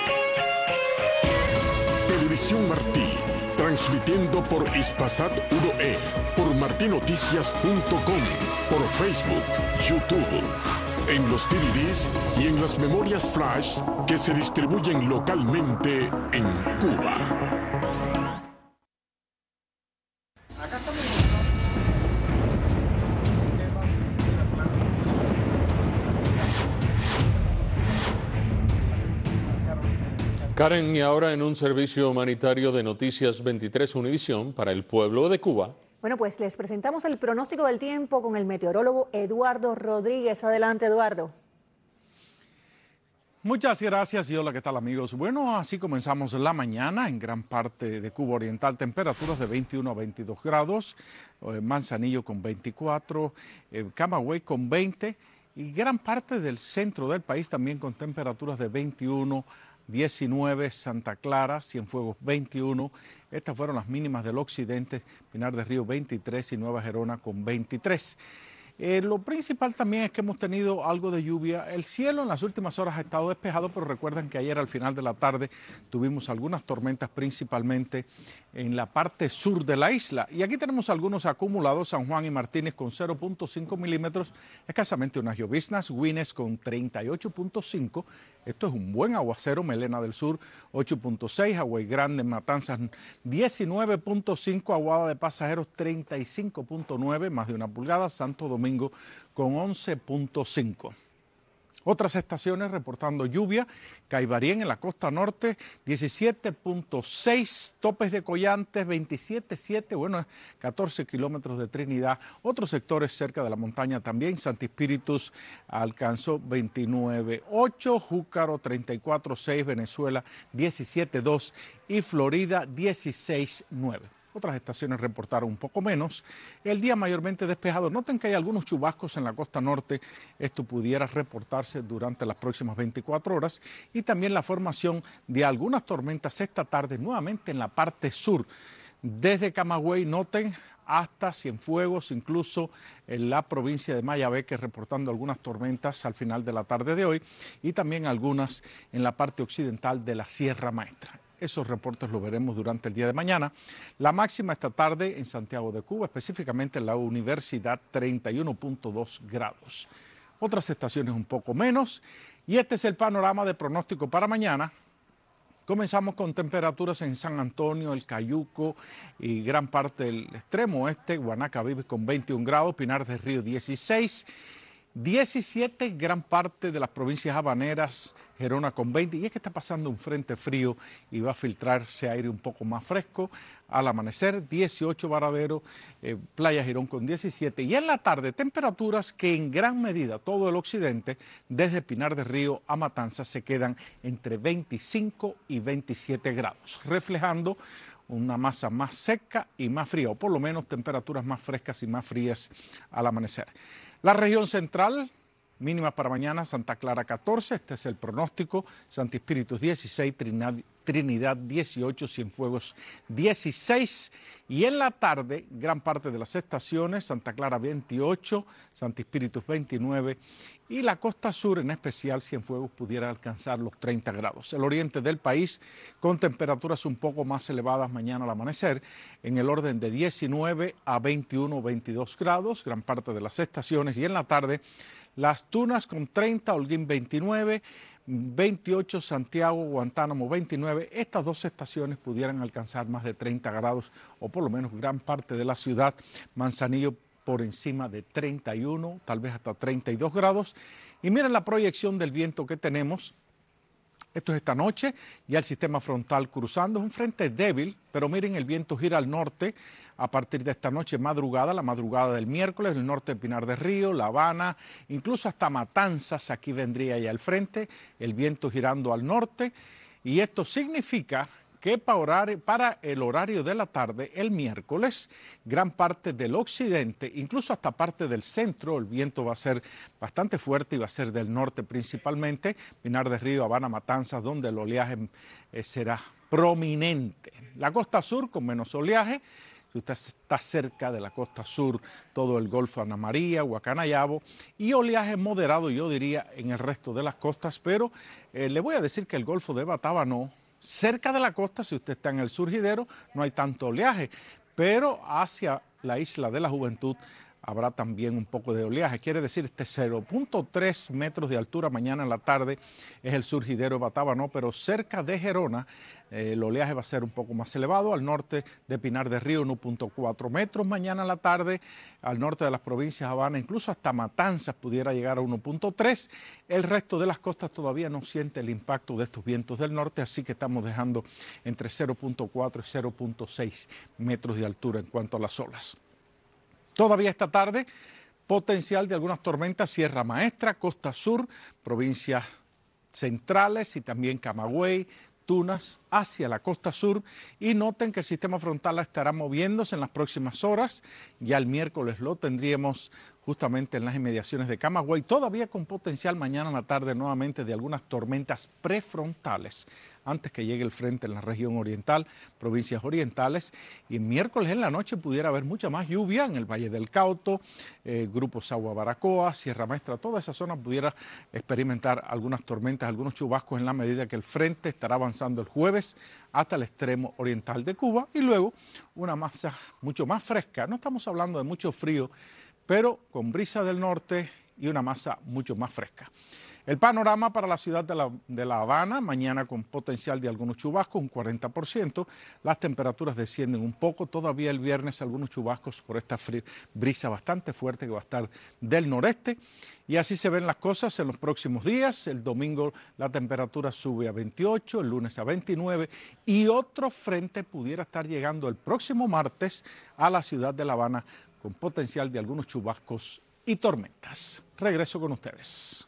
Speaker 30: Televisión Martí, transmitiendo por Hispasat uno E, por martinoticias punto com, por Facebook, YouTube. en los D V Ds y en las memorias flash que se distribuyen localmente en Cuba.
Speaker 2: Karen, y ahora en un servicio humanitario de Noticias veintitrés Univisión para el pueblo de Cuba.
Speaker 1: Bueno, pues les presentamos el pronóstico del tiempo con el meteorólogo Eduardo Rodríguez. Adelante, Eduardo.
Speaker 4: Muchas gracias y hola, ¿qué tal amigos? Bueno, así comenzamos la mañana en gran parte de Cuba Oriental, temperaturas de veintiuno a veintidós grados, eh, Manzanillo con veinticuatro, eh, Camagüey con veinte y gran parte del centro del país también con temperaturas de veintiuno, diecinueve, Santa Clara, Cienfuegos veintiuno, estas fueron las mínimas del occidente, Pinar del Río veintitrés y Nueva Gerona con veintitrés. Eh, lo principal también es que hemos tenido algo de lluvia. El cielo en las últimas horas ha estado despejado, pero recuerden que ayer al final de la tarde tuvimos algunas tormentas, principalmente en la parte sur de la isla. Y aquí tenemos algunos acumulados: San Juan y Martínez con cero punto cinco milímetros, escasamente unas lloviznas, Güines con treinta y ocho punto cinco, esto es un buen aguacero, Melena del Sur ocho punto seis, Aguay Grande, Matanzas diecinueve punto cinco, Aguada de Pasajeros treinta y cinco punto nueve, más de una pulgada, Santo Domingo con once punto cinco. Otras estaciones reportando lluvia: Caibarien en la costa norte diecisiete punto seis, Topes de Collantes veintisiete punto siete, bueno, catorce kilómetros de Trinidad. Otros sectores cerca de la montaña también: Santi Espíritus alcanzó veintinueve punto ocho, Júcaro treinta y cuatro punto seis, Venezuela diecisiete punto dos y Florida dieciséis punto nueve. Otras estaciones reportaron un poco menos. El día mayormente despejado. Noten que hay algunos chubascos en la costa norte. Esto pudiera reportarse durante las próximas veinticuatro horas. Y también la formación de algunas tormentas esta tarde nuevamente en la parte sur. Desde Camagüey, noten, hasta Cienfuegos, incluso en la provincia de Mayabeque, reportando algunas tormentas al final de la tarde de hoy. Y también algunas en la parte occidental de la Sierra Maestra. Esos reportes los veremos durante el día de mañana. La máxima esta tarde en Santiago de Cuba, específicamente en la Universidad, treinta y uno punto dos grados. Otras estaciones un poco menos. Y este es el panorama de pronóstico para mañana. Comenzamos con temperaturas en San Antonio, El Cayuco y gran parte del extremo oeste, Guanaca vive con veintiún grados, Pinar del Río dieciséis, diecisiete gran parte de las provincias habaneras, Gerona con veinte, y es que está pasando un frente frío y va a filtrarse aire un poco más fresco. Al amanecer, dieciocho Varadero, eh, Playa Girón con diecisiete, y en la tarde temperaturas que en gran medida todo el occidente, desde Pinar del Río a Matanzas, se quedan entre veinticinco y veintisiete grados, reflejando una masa más seca y más fría, o por lo menos temperaturas más frescas y más frías al amanecer. La región central, mínimas para mañana: Santa Clara catorce, este es el pronóstico, Santi Espíritus dieciséis, Trinidad, Trinidad dieciocho, Cienfuegos dieciséis, y en la tarde gran parte de las estaciones: Santa Clara veintiocho, Santi Espíritus veintinueve, y la costa sur, en especial Cienfuegos, pudiera alcanzar los treinta grados. El oriente del país con temperaturas un poco más elevadas mañana al amanecer, en el orden de diecinueve a veintiuno, veintidós grados, gran parte de las estaciones, y en la tarde Las Tunas con treinta, Holguín veintinueve, veintiocho Santiago, Guantánamo veintinueve. Estas dos estaciones pudieran alcanzar más de treinta grados, o por lo menos gran parte de la ciudad. Manzanillo por encima de treinta y uno, tal vez hasta treinta y dos grados. Y miren la proyección del viento que tenemos. Esto es esta noche, ya el sistema frontal cruzando, es un frente débil, pero miren, el viento gira al norte a partir de esta noche madrugada, la madrugada del miércoles, el norte de Pinar del Río, La Habana, incluso hasta Matanzas, aquí vendría ya el frente, el viento girando al norte, y esto significa que para el horario de la tarde, el miércoles, gran parte del occidente, incluso hasta parte del centro, el viento va a ser bastante fuerte y va a ser del norte principalmente, Pinar del Río, Habana, Matanzas, donde el oleaje eh, será prominente. La costa sur con menos oleaje. Si usted está cerca de la costa sur, todo el Golfo Ana María, Guacanayabo, y oleaje moderado, yo diría, en el resto de las costas, pero eh, le voy a decir que el Golfo de Batabano, cerca de la costa, si usted está en el surgidero, no hay tanto oleaje, pero hacia la Isla de la Juventud, habrá también un poco de oleaje. Quiere decir, este cero punto tres metros de altura mañana en la tarde es el surgidero de Batábano, pero cerca de Gerona eh, el oleaje va a ser un poco más elevado. Al norte de Pinar del Río, uno punto cuatro metros mañana en la tarde. Al norte de las provincias Habana, incluso hasta Matanzas pudiera llegar a uno punto tres. El resto de las costas todavía no siente el impacto de estos vientos del norte, así que estamos dejando entre cero punto cuatro y cero punto seis metros de altura en cuanto a las olas. Todavía esta tarde, potencial de algunas tormentas, Sierra Maestra, Costa Sur, provincias centrales y también Camagüey, Tunas, hacia la costa sur, y noten que el sistema frontal estará moviéndose en las próximas horas. Ya el miércoles lo tendríamos justamente en las inmediaciones de Camagüey, todavía con potencial mañana en la tarde nuevamente de algunas tormentas prefrontales antes que llegue el frente en la región oriental, provincias orientales, y el miércoles en la noche pudiera haber mucha más lluvia en el Valle del Cauto, eh, Grupo Sagua Baracoa, Sierra Maestra, toda esa zona pudiera experimentar algunas tormentas, algunos chubascos en la medida que el frente estará avanzando el jueves hasta el extremo oriental de Cuba, y luego una masa mucho más fresca. No estamos hablando de mucho frío, pero con brisa del norte y una masa mucho más fresca. El panorama para la ciudad de la, de La Habana, mañana con potencial de algunos chubascos, un cuarenta por ciento. Las temperaturas descienden un poco, todavía el viernes algunos chubascos por esta brisa bastante fuerte que va a estar del noreste. Y así se ven las cosas en los próximos días. El domingo la temperatura sube a veintiocho, el lunes a veintinueve, y otro frente pudiera estar llegando el próximo martes a la ciudad de La Habana con potencial de algunos chubascos y tormentas. Regreso con ustedes.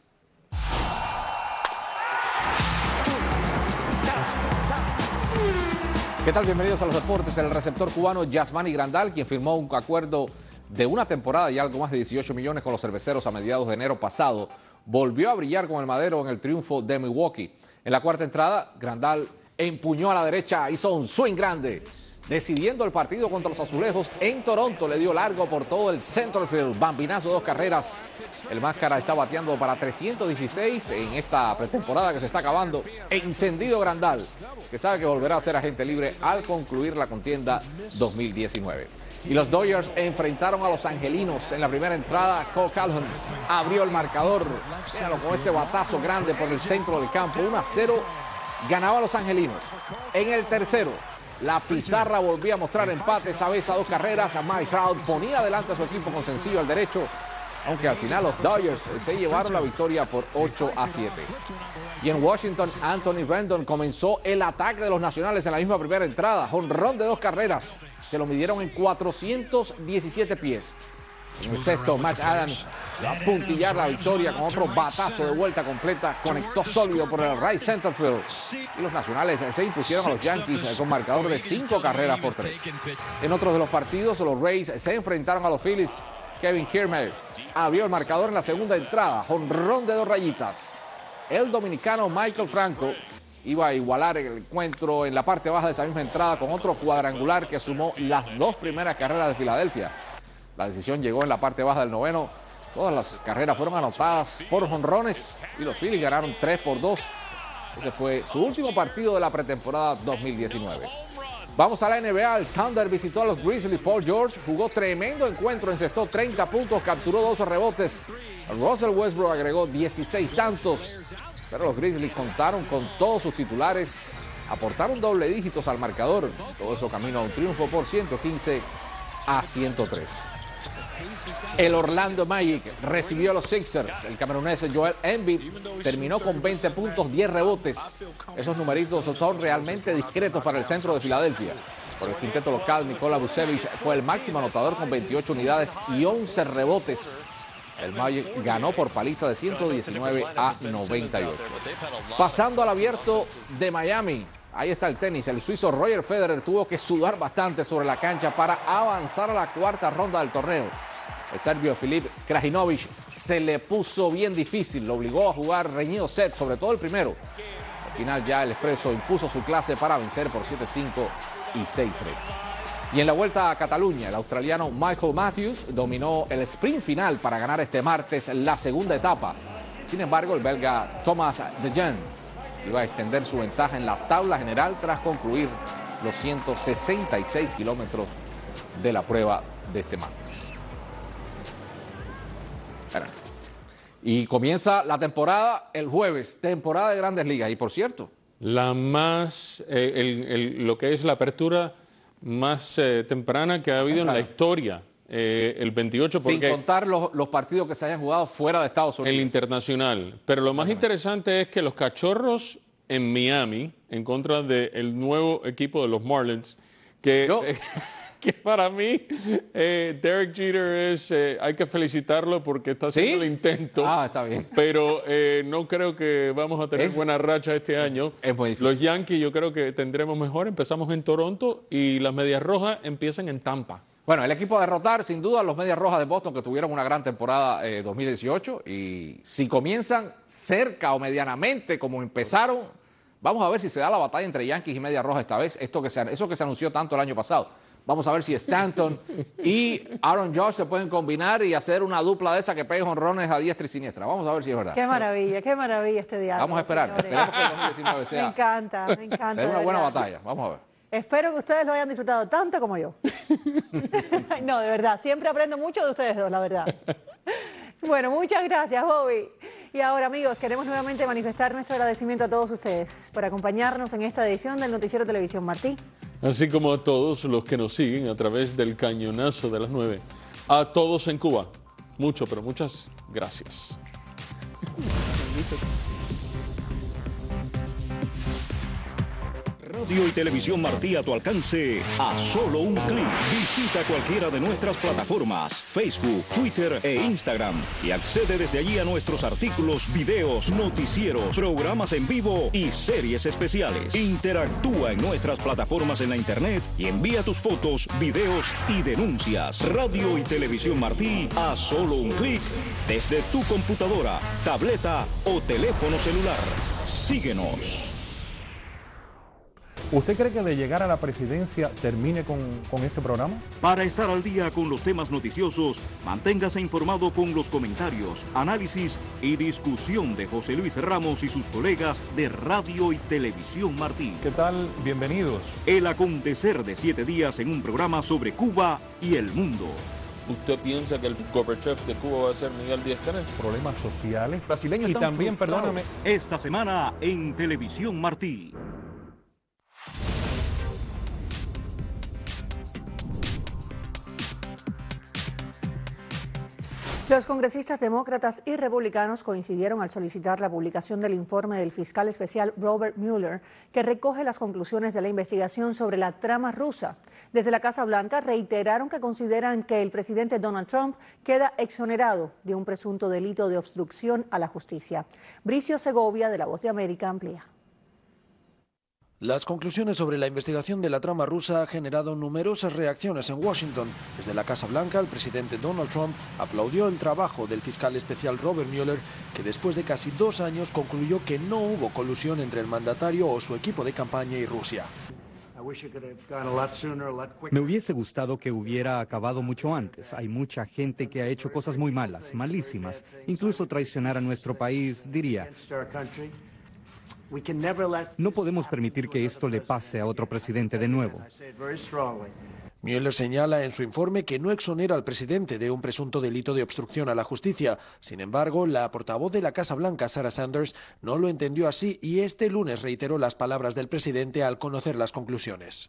Speaker 6: ¿Qué tal? Bienvenidos a los deportes. El receptor cubano Yasmani Grandal, quien firmó un acuerdo de una temporada y algo más de dieciocho millones con los cerveceros a mediados de enero pasado, volvió a brillar con el madero en el triunfo de Milwaukee. En la cuarta entrada, Grandal empuñó a la derecha, hizo un swing grande, decidiendo el partido contra los azulejos en Toronto. Le dio largo por todo el center field, bambinazo, dos carreras. El máscara está bateando para trescientos dieciséis en esta pretemporada que se está acabando. Encendido Grandal, que sabe que volverá a ser agente libre al concluir la contienda dos mil diecinueve. Y los Dodgers enfrentaron a los angelinos en la primera entrada. Cole Calhoun abrió el marcador, véalo, con ese batazo grande por el centro del campo. uno a cero ganaba a los angelinos. En el tercero, la pizarra volvía a mostrar empate, esa vez a dos carreras. Mike Trout ponía adelante a su equipo con sencillo al derecho, aunque al final los Dodgers se llevaron la victoria por ocho a siete. Y en Washington, Anthony Rendon comenzó el ataque de los nacionales en la misma primera entrada. Jonrón de dos carreras, se lo midieron en cuatrocientos diecisiete pies. En el sexto, Matt Adams va a puntillar la victoria con otro batazo de vuelta completa. Conectó sólido por el right center field. Y los nacionales se impusieron a los Yankees con marcador de cinco carreras por tres. En otros de los partidos, los Rays se enfrentaron a los Phillies. Kevin Kiermaier abrió el marcador en la segunda entrada, jonrón de dos rayitas. El dominicano Michael Franco iba a igualar el encuentro en la parte baja de esa misma entrada con otro cuadrangular que sumó las dos primeras carreras de Filadelfia. La decisión llegó en la parte baja del noveno. Todas las carreras fueron anotadas por jonrones y los Phillies ganaron tres por dos. Ese fue su último partido de la pretemporada dos mil diecinueve. Vamos a la N B A. El Thunder visitó a los Grizzlies. Paul George jugó tremendo encuentro, encestó treinta puntos, capturó doce rebotes. Russell Westbrook agregó dieciséis tantos, pero los Grizzlies contaron con todos sus titulares, aportaron doble dígitos al marcador. Todo eso camino a un triunfo por ciento quince a ciento tres. El Orlando Magic recibió a los Sixers. El camerunés Joel Embiid terminó con veinte puntos, diez rebotes. Esos numeritos son realmente discretos para el centro de Filadelfia. Por el quinteto local, Nikola Vucevic fue el máximo anotador con veintiocho unidades y once rebotes. El Magic ganó por paliza de ciento diecinueve a noventa y ocho. Pasando al abierto de Miami. Ahí está el tenis. El suizo Roger Federer tuvo que sudar bastante sobre la cancha para avanzar a la cuarta ronda del torneo. El serbio Filip Krajinovic se le puso bien difícil, lo obligó a jugar reñido set, sobre todo el primero. Al final ya el expreso impuso su clase para vencer por siete cinco y seis tres. Y en la vuelta a Cataluña, el australiano Michael Matthews dominó el sprint final para ganar este martes la segunda etapa. Sin embargo, el belga Thomas De Gendt iba a extender su ventaja en la tabla general tras concluir los ciento sesenta y seis kilómetros de la prueba de este martes. Y comienza la temporada el jueves, temporada de Grandes Ligas. Y por cierto,
Speaker 2: la más, eh, el, el, lo que es la apertura más eh, temprana que ha habido temprana. en la historia. Eh, el veintiocho, porque
Speaker 6: sin contar los, los partidos que se hayan jugado fuera de Estados Unidos.
Speaker 2: El internacional. Pero lo más Ajá. interesante es que los Cachorros en Miami, en contra del nuevo equipo de los Marlins, que, eh, que para mí eh, Derek Jeter es, eh, hay que felicitarlo porque está haciendo ¿Sí? el intento.
Speaker 6: Ah, está bien.
Speaker 2: Pero eh, no creo que vamos a tener es, buena racha este año.
Speaker 6: Es muy difícil.
Speaker 2: Los Yankees yo creo que tendremos mejor. Empezamos en Toronto y las Medias Rojas empiezan en Tampa.
Speaker 6: Bueno, el equipo a derrotar, sin duda, los Medias Rojas de Boston, que tuvieron una gran temporada eh, dos mil dieciocho. Y si comienzan cerca o medianamente como empezaron, vamos a ver si se da la batalla entre Yankees y Medias Rojas esta vez. Esto que se, eso que se anunció tanto el año pasado. Vamos a ver si Stanton y Aaron Judge se pueden combinar y hacer una dupla de esa que pegue jonrones a diestra y siniestra. Vamos a ver si es verdad.
Speaker 1: Qué maravilla, qué maravilla este diálogo.
Speaker 6: Vamos a esperar.
Speaker 1: Señores.
Speaker 6: Esperemos que el dos mil diecinueve sea.
Speaker 1: Me encanta, me encanta.
Speaker 6: Es una buena batalla. Vamos a ver.
Speaker 1: Espero que ustedes lo hayan disfrutado tanto como yo. No, de verdad, siempre aprendo mucho de ustedes dos, la verdad. Bueno, muchas gracias, Bobby. Y ahora, amigos, queremos nuevamente manifestar nuestro agradecimiento a todos ustedes por acompañarnos en esta edición del Noticiero Televisión Martí.
Speaker 2: Así como a todos los que nos siguen a través del cañonazo de las nueve. A todos en Cuba. Mucho, pero muchas gracias.
Speaker 7: Radio y Televisión Martí a tu alcance a solo un clic. Visita cualquiera de nuestras plataformas, Facebook, Twitter e Instagram y accede desde allí a nuestros artículos, videos, noticieros, programas en vivo y series especiales. Interactúa en nuestras plataformas en la internet y envía tus fotos, videos y denuncias. Radio y Televisión Martí a solo un clic desde tu computadora, tableta o teléfono celular. Síguenos.
Speaker 13: ¿Usted cree que de llegar a la presidencia termine con, con este programa?
Speaker 7: Para estar al día con los temas noticiosos, manténgase informado con los comentarios, análisis y discusión de José Luis Ramos y sus colegas de Radio y Televisión Martí.
Speaker 13: ¿Qué tal? Bienvenidos.
Speaker 7: El acontecer de siete días en un programa sobre Cuba y el mundo.
Speaker 2: ¿Usted piensa que el Gorbachev de Cuba va a ser Miguel Díaz-Canel?
Speaker 13: Problemas sociales
Speaker 7: brasileños
Speaker 13: y también, perdóname,
Speaker 7: esta semana en Televisión Martí.
Speaker 1: Los congresistas demócratas y republicanos coincidieron al solicitar la publicación del informe del fiscal especial Robert Mueller, que recoge las conclusiones de la investigación sobre la trama rusa. Desde la Casa Blanca reiteraron que consideran que el presidente Donald Trump queda exonerado de un presunto delito de obstrucción a la justicia. Bricio Segovia, de La Voz de América, amplía.
Speaker 15: Las conclusiones sobre la investigación de la trama rusa han generado numerosas reacciones en Washington. Desde la Casa Blanca, el presidente Donald Trump aplaudió el trabajo del fiscal especial Robert Mueller, que después de casi dos años concluyó que no hubo colusión entre el mandatario o su equipo de campaña y Rusia.
Speaker 16: Me hubiese gustado que hubiera acabado mucho antes. Hay mucha gente que ha hecho cosas muy malas, malísimas, incluso traicionar a nuestro país, diría. No podemos permitir que esto le pase a otro presidente de nuevo.
Speaker 15: Mueller señala en su informe que no exonera al presidente de un presunto delito de obstrucción a la justicia. Sin embargo, la portavoz de la Casa Blanca, Sarah Sanders, no lo entendió así y este lunes reiteró las palabras del presidente al conocer las conclusiones.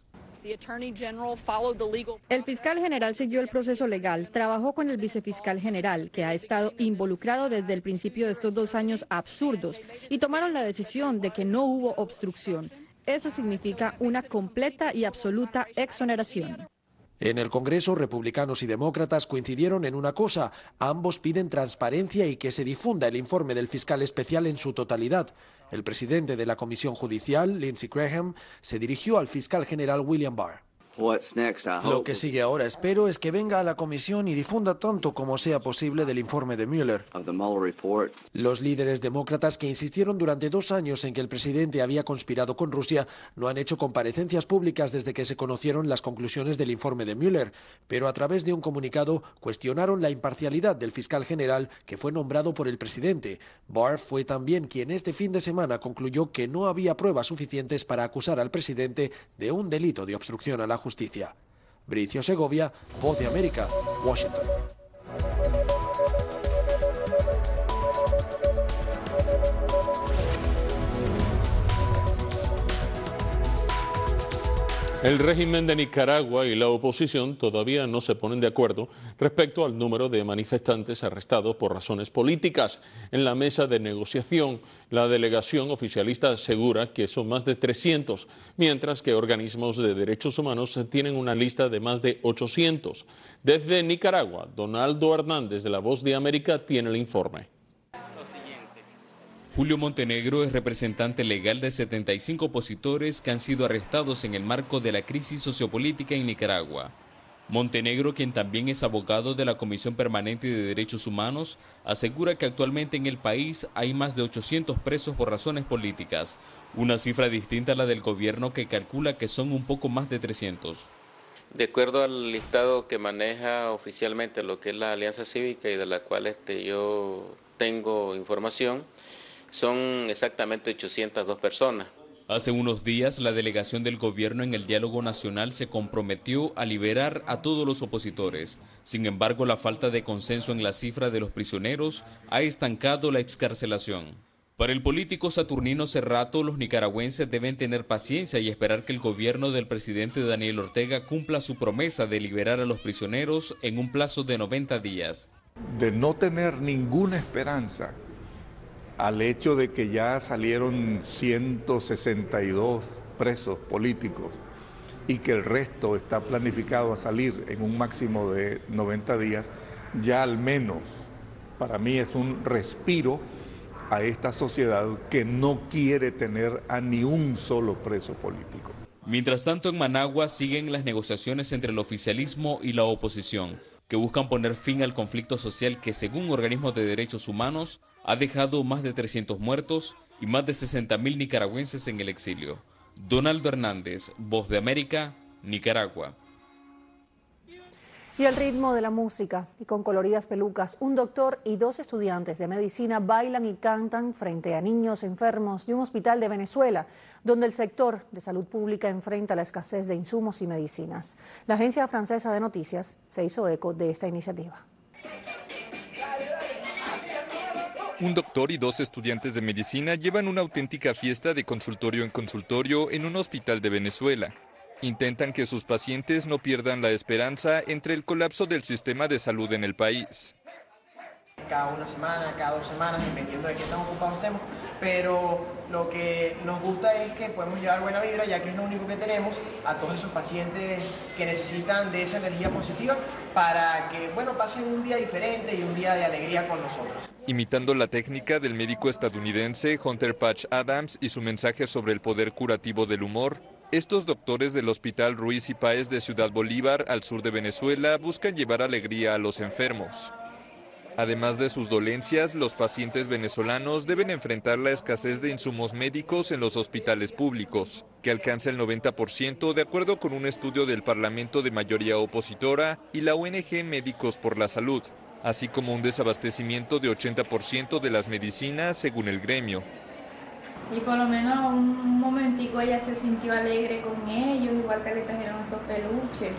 Speaker 17: El fiscal general siguió el proceso legal, trabajó con el vicefiscal general, que ha estado involucrado desde el principio de estos dos años absurdos, y tomaron la decisión de que no hubo obstrucción. Eso significa una completa y absoluta exoneración.
Speaker 15: En el Congreso, republicanos y demócratas coincidieron en una cosa. Ambos piden transparencia y que se difunda el informe del fiscal especial en su totalidad. El presidente de la Comisión Judicial, Lindsey Graham, se dirigió al fiscal general William Barr. Lo que sigue ahora, espero, es que venga a la comisión y difunda tanto como sea posible del informe de Mueller. Los líderes demócratas que insistieron durante dos años en que el presidente había conspirado con Rusia no han hecho comparecencias públicas desde que se conocieron las conclusiones del informe de Mueller, pero a través de un comunicado cuestionaron la imparcialidad del fiscal general que fue nombrado por el presidente. Barr fue también quien este fin de semana concluyó que no había pruebas suficientes para acusar al presidente de un delito de obstrucción a la justicia. Bricio Segovia, Voz de América, Washington.
Speaker 2: El régimen de Nicaragua y la oposición todavía no se ponen de acuerdo respecto al número de manifestantes arrestados por razones políticas. En la mesa de negociación, la delegación oficialista asegura que son más de trescientos, mientras que organismos de derechos humanos tienen una lista de más de ochocientos. Desde Nicaragua, Donaldo Hernández de La Voz de América tiene el informe.
Speaker 3: Julio Montenegro es representante legal de setenta y cinco opositores que han sido arrestados en el marco de la crisis sociopolítica en Nicaragua. Montenegro, quien también es abogado de la Comisión Permanente de Derechos Humanos, asegura que actualmente en el país hay más de ochocientos presos por razones políticas, una cifra distinta a la del gobierno que calcula que son un poco más de trescientos.
Speaker 18: De acuerdo al listado que maneja oficialmente lo que es la Alianza Cívica y de la cual este, yo tengo información, son exactamente ochocientas dos personas.
Speaker 3: Hace unos días, la delegación del gobierno en el diálogo nacional se comprometió a liberar a todos los opositores. Sin embargo, la falta de consenso en la cifra de los prisioneros ha estancado la excarcelación. Para el político Saturnino Cerrato, los nicaragüenses deben tener paciencia y esperar que el gobierno del presidente Daniel Ortega cumpla su promesa de liberar a los prisioneros en un plazo de noventa días.
Speaker 19: De no tener ninguna esperanza al hecho de que ya salieron ciento sesenta y dos presos políticos y que el resto está planificado a salir en un máximo de noventa días, ya al menos para mí es un respiro a esta sociedad que no quiere tener a ni un solo preso político.
Speaker 3: Mientras tanto, en Managua siguen las negociaciones entre el oficialismo y la oposición, que buscan poner fin al conflicto social que, según organismos de derechos humanos, ha dejado más de trescientos muertos y más de sesenta mil nicaragüenses en el exilio. Donaldo Hernández, Voz de América, Nicaragua.
Speaker 1: Y al ritmo de la música y con coloridas pelucas, un doctor y dos estudiantes de medicina bailan y cantan frente a niños enfermos de un hospital de Venezuela, donde el sector de salud pública enfrenta la escasez de insumos y medicinas. La agencia francesa de noticias se hizo eco de esta iniciativa.
Speaker 20: Un doctor y dos estudiantes de medicina llevan una auténtica fiesta de consultorio en consultorio en un hospital de Venezuela. Intentan que sus pacientes no pierdan la esperanza entre el colapso del sistema de salud en el país.
Speaker 21: Cada una semana, cada dos semanas, dependiendo de qué tan ocupados estemos, pero lo que nos gusta es que podemos llevar buena vibra, ya que es lo único que tenemos, a todos esos pacientes que necesitan de esa energía positiva para que, bueno, pasen un día diferente y un día de alegría con nosotros.
Speaker 20: Imitando la técnica del médico estadounidense Hunter Patch Adams y su mensaje sobre el poder curativo del humor, estos doctores del Hospital Ruiz y Páez de Ciudad Bolívar, al sur de Venezuela, buscan llevar alegría a los enfermos. Además de sus dolencias, los pacientes venezolanos deben enfrentar la escasez de insumos médicos en los hospitales públicos, que alcanza el noventa por ciento de acuerdo con un estudio del Parlamento de mayoría opositora y la O N G Médicos por la Salud, así como un desabastecimiento de ochenta por ciento de las medicinas según el gremio.
Speaker 22: Y por lo menos un momentico ella se sintió alegre con ellos, igual que le trajeron esos peluches.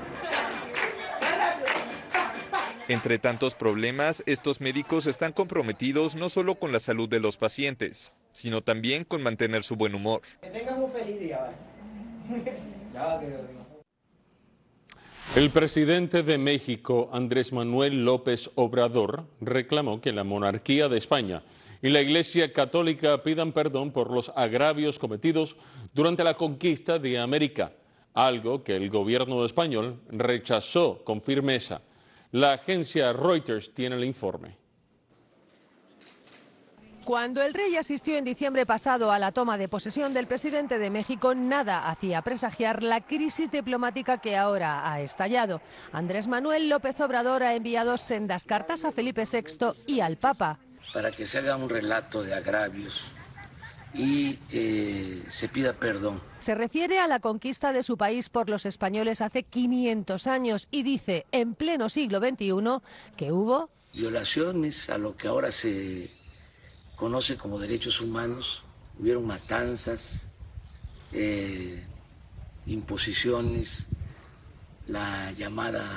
Speaker 20: Entre tantos problemas, estos médicos están comprometidos no solo con la salud de los pacientes, sino también con mantener su buen humor.
Speaker 21: Que tengan un feliz día, ¿vale?
Speaker 2: El presidente de México, Andrés Manuel López Obrador, reclamó que la monarquía de España y la Iglesia Católica pidan perdón por los agravios cometidos durante la conquista de América, algo que el gobierno español rechazó con firmeza. La agencia Reuters tiene el informe.
Speaker 23: Cuando el rey asistió en diciembre pasado a la toma de posesión del presidente de México, nada hacía presagiar la crisis diplomática que ahora ha estallado. Andrés Manuel López Obrador ha enviado sendas cartas a Felipe sexto y al Papa,
Speaker 24: para que se haga un relato de agravios y eh, se pida perdón.
Speaker 23: Se refiere a la conquista de su país por los españoles hace quinientos años y dice, en pleno siglo veintiuno, que hubo
Speaker 24: violaciones a lo que ahora se conoce como derechos humanos, hubieron matanzas, eh, imposiciones, la llamada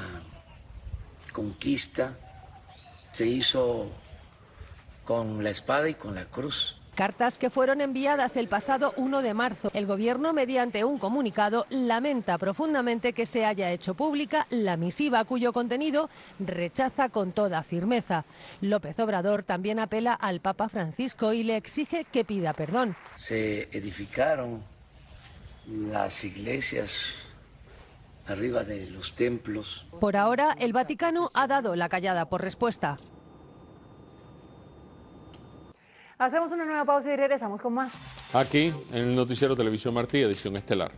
Speaker 24: conquista se hizo con la espada y con la cruz.
Speaker 23: Cartas que fueron enviadas el pasado uno de marzo. El gobierno, mediante un comunicado, lamenta profundamente que se haya hecho pública la misiva cuyo contenido rechaza con toda firmeza. López Obrador también apela al Papa Francisco y le exige que pida perdón.
Speaker 24: Se edificaron las iglesias arriba de los templos.
Speaker 23: Por ahora, el Vaticano ha dado la callada por respuesta.
Speaker 1: Hacemos una nueva pausa y regresamos con más.
Speaker 2: Aquí, en el Noticiero Televisión Martí, edición estelar.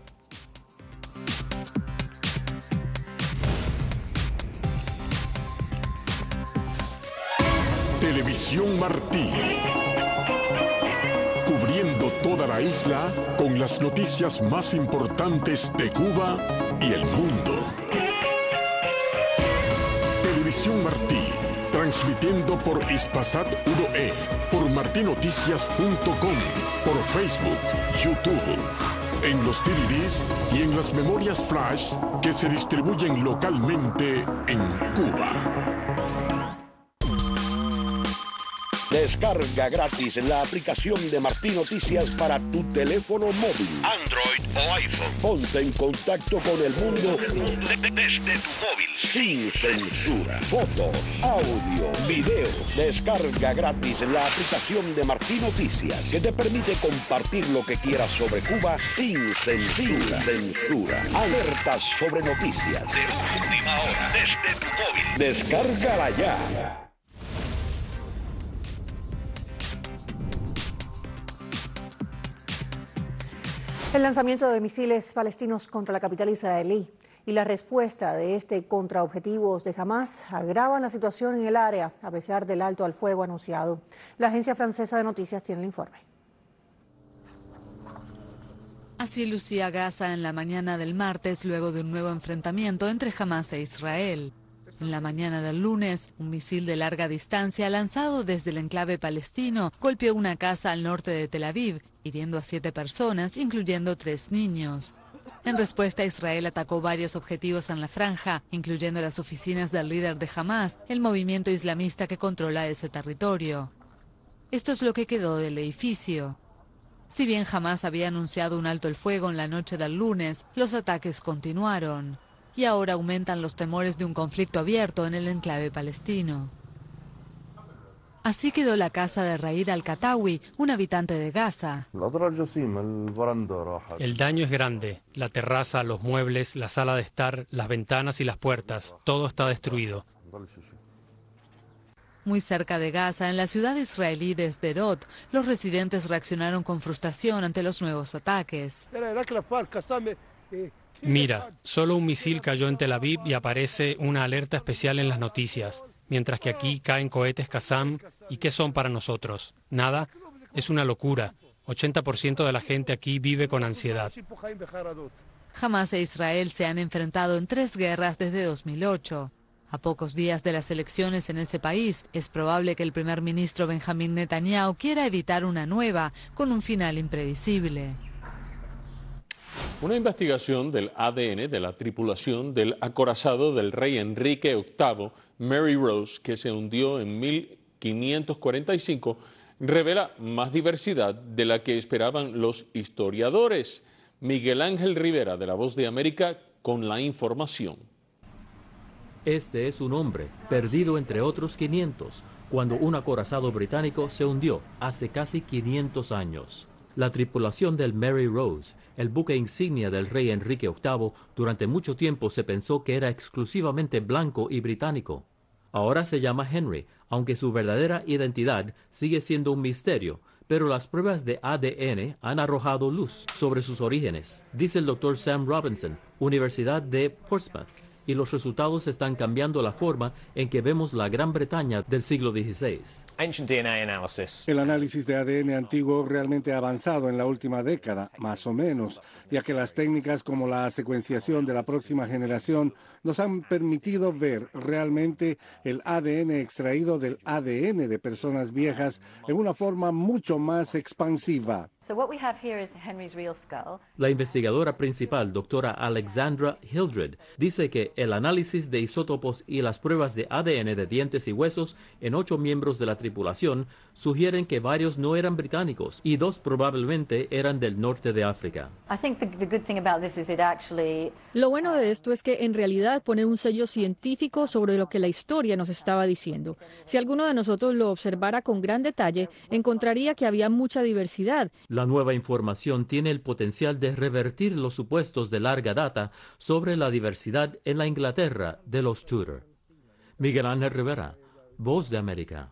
Speaker 30: Televisión Martí. Cubriendo toda la isla con las noticias más importantes de Cuba y el mundo. Televisión Martí. Transmitiendo por Hispasat uno E, por martinoticias punto com, por Facebook, YouTube, en los D V Ds y en las memorias flash que se distribuyen localmente en Cuba.
Speaker 29: Descarga gratis la aplicación de Martí Noticias para tu teléfono móvil, Android o iPhone. Ponte en contacto con el mundo desde tu móvil, sin censura. Fotos, audio, videos. Descarga gratis la aplicación de Martí Noticias, que te permite compartir lo que quieras sobre Cuba sin censura. Sin censura. Alertas sobre noticias de última hora desde tu móvil. Descárgala ya.
Speaker 1: El lanzamiento de misiles palestinos contra la capital israelí y la respuesta de este contra objetivos de Hamás agravan la situación en el área, a pesar del alto al fuego anunciado. La agencia francesa de noticias tiene el informe.
Speaker 8: Así lucía Gaza en la mañana del martes, luego de un nuevo enfrentamiento entre Hamás e Israel. En la mañana del lunes, un misil de larga distancia lanzado desde el enclave palestino golpeó una casa al norte de Tel Aviv, hiriendo a siete personas, incluyendo tres niños. En respuesta, Israel atacó varios objetivos en la franja, incluyendo las oficinas del líder de Hamás, el movimiento islamista que controla ese territorio. Esto es lo que quedó del edificio. Si bien Hamás había anunciado un alto el fuego en la noche del lunes, los ataques continuaron. Y ahora aumentan los temores de un conflicto abierto en el enclave palestino. Así quedó la casa de Raid al-Katawi, un habitante de Gaza.
Speaker 9: El daño es grande. La terraza, los muebles, la sala de estar, las ventanas y las puertas, todo está destruido.
Speaker 8: Muy cerca de Gaza, en la ciudad israelí de Sderot, los residentes reaccionaron con frustración ante los nuevos ataques.
Speaker 9: Mira, solo un misil cayó en Tel Aviv y aparece una alerta especial en las noticias, mientras que aquí caen cohetes Qassam. ¿Y qué son para nosotros? Nada. Es una locura. ochenta por ciento de la gente aquí vive con ansiedad.
Speaker 8: Hamás e Israel se han enfrentado en tres guerras desde dos mil ocho. A pocos días de las elecciones en ese país, es probable que el primer ministro Benjamín Netanyahu quiera evitar una nueva, con un final imprevisible.
Speaker 2: Una investigación del A D N de la tripulación del acorazado del rey Enrique octavo, Mary Rose, que se hundió en mil quinientos cuarenta y cinco, revela más diversidad de la que esperaban los historiadores. Miguel Ángel Rivera, de La Voz de América, con la información.
Speaker 10: Este es un hombre, perdido entre otros quinientos, cuando un acorazado británico se hundió hace casi quinientos años. La tripulación del Mary Rose, el buque insignia del rey Enrique octavo, durante mucho tiempo se pensó que era exclusivamente blanco y británico. Ahora se llama Henry, aunque su verdadera identidad sigue siendo un misterio, pero las pruebas de A D N han arrojado luz sobre sus orígenes, dice el doctor Sam Robinson, Universidad de Portsmouth. Y los resultados están cambiando la forma en que vemos la Gran Bretaña del siglo dieciséis.
Speaker 11: El análisis de A D N antiguo realmente ha avanzado en la última década, más o menos, ya que las técnicas como la secuenciación de la próxima generación nos han permitido ver realmente el A D N extraído del A D N de personas viejas en una forma mucho más expansiva.
Speaker 10: La investigadora principal, doctora Alexandra Hildred, dice que el análisis de isótopos y las pruebas de A D N de dientes y huesos en ocho miembros de la tripulación sugieren que varios no eran británicos y dos probablemente eran del norte de África.
Speaker 17: Lo bueno de esto es que en realidad pone un sello científico sobre lo que la historia nos estaba diciendo. Si alguno de nosotros lo observara con gran detalle, encontraría que había mucha diversidad.
Speaker 10: La nueva información tiene el potencial de revertir los supuestos de larga data sobre la diversidad en la Inglaterra de los Tudor. Miguel Ángel Rivera, Voz de América.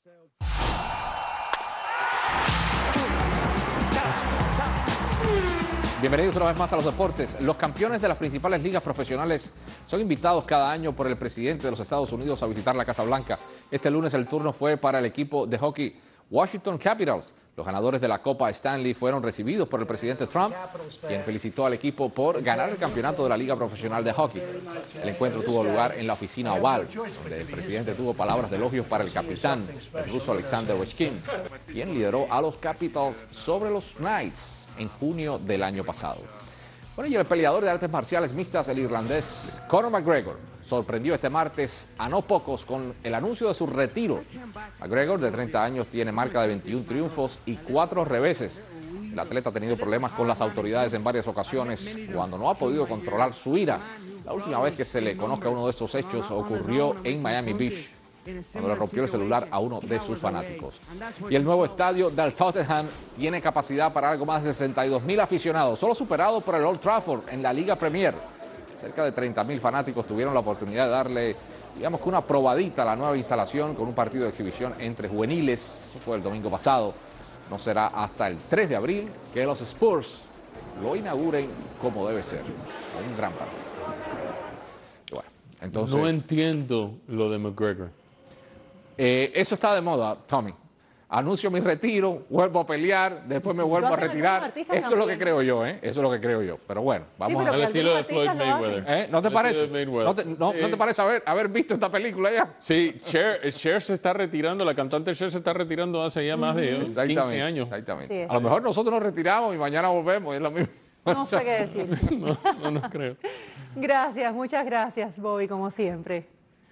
Speaker 4: Bienvenidos una vez más a los deportes. Los campeones de las principales ligas profesionales son invitados cada año por el presidente de los Estados Unidos a visitar la Casa Blanca. Este lunes el turno fue para el equipo de hockey Washington Capitals. Los ganadores de la Copa Stanley fueron recibidos por el presidente Trump, quien felicitó al equipo por ganar el campeonato de la Liga Profesional de Hockey. El encuentro tuvo lugar en la oficina oval, donde el presidente tuvo palabras de elogios para el capitán, el ruso Alexander Ovechkin, quien lideró a los Capitals sobre los Knights en junio del año pasado. Bueno, y el peleador de artes marciales mixtas, el irlandés Conor McGregor, sorprendió este martes a no pocos con el anuncio de su retiro. McGregor, de treinta años, tiene marca de veintiún triunfos y cuatro reveses. El atleta ha tenido problemas con las autoridades en varias ocasiones cuando no ha podido controlar su ira. La última vez que se le conozca uno de estos hechos ocurrió en Miami Beach, cuando le rompió el celular a uno de sus fanáticos. Y el nuevo estadio del Tottenham tiene capacidad para algo más de sesenta y dos mil aficionados, solo superado por el Old Trafford en la Liga Premier. Cerca de treinta mil fanáticos tuvieron la oportunidad de darle, digamos que una probadita a la nueva instalación con un partido de exhibición entre juveniles. Eso fue el domingo pasado. No será hasta el tres de abril que los Spurs lo inauguren como debe ser. Un gran partido. Bueno, entonces,
Speaker 2: no entiendo lo de McGregor.
Speaker 4: Eh, eso está de moda, Tommy. Anuncio mi retiro, vuelvo a pelear, después me vuelvo a retirar. Eso también es lo que creo yo, ¿eh? Eso es lo que creo yo. Pero bueno, vamos
Speaker 2: sí, pero
Speaker 4: a ver.
Speaker 2: El estilo de Floyd Mayweather.
Speaker 4: ¿Eh? ¿No te
Speaker 2: el
Speaker 4: parece? ¿No te, no, sí. ¿No te parece haber, haber visto esta película ya?
Speaker 2: Sí, Cher, Cher se está retirando, la cantante Cher se está retirando hace ya más de mm-hmm. quince años.
Speaker 4: Exactamente. Sí, a lo mejor nosotros nos retiramos y mañana volvemos, es lo mismo.
Speaker 1: No sé qué decir.
Speaker 2: no, no, no creo.
Speaker 1: Gracias, muchas gracias, Bobby, como siempre.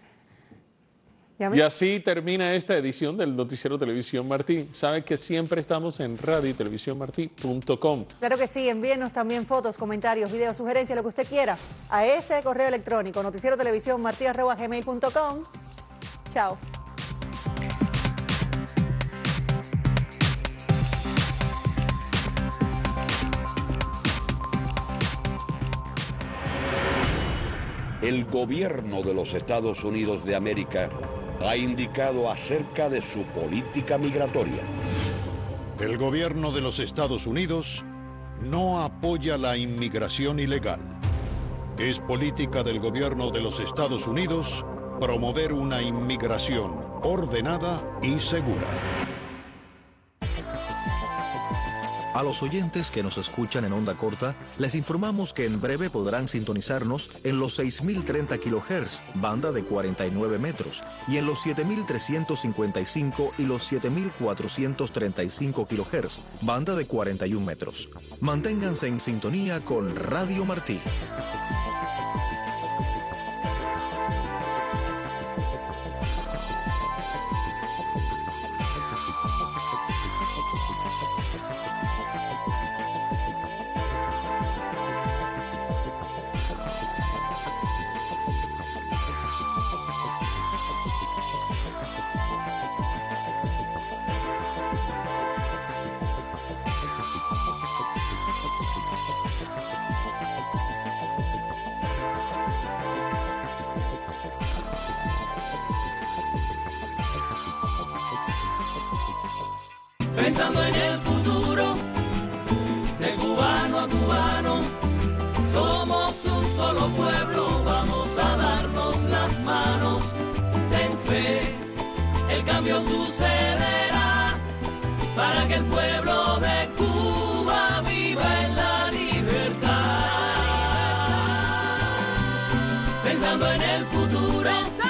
Speaker 2: Y así termina esta edición del Noticiero Televisión Martí. Sabe que siempre estamos en radio y televisión martí punto com.
Speaker 1: Claro que sí, envíenos también fotos, comentarios, videos, sugerencias, lo que usted quiera a ese correo electrónico noticiero televisión martí arroba gmail punto com. Chao.
Speaker 29: El gobierno de los Estados Unidos de América ha indicado acerca de su política migratoria.
Speaker 5: El gobierno de los Estados Unidos no apoya la inmigración ilegal. Es política del gobierno de los Estados Unidos promover una inmigración ordenada y segura.
Speaker 6: A los oyentes que nos escuchan en onda corta, les informamos que en breve podrán sintonizarnos en los seis mil treinta kilohertz, banda de cuarenta y nueve metros, y en los siete mil trescientos cincuenta y cinco y los siete mil cuatrocientos treinta y cinco kilohertz, banda de cuarenta y un metros. Manténganse en sintonía con Radio Martí.
Speaker 12: Pensando en el futuro, de cubano a cubano, somos un solo pueblo, vamos a darnos las manos. Ten fe, el cambio sucederá, para que el pueblo de Cuba viva en la libertad. Pensando en el futuro.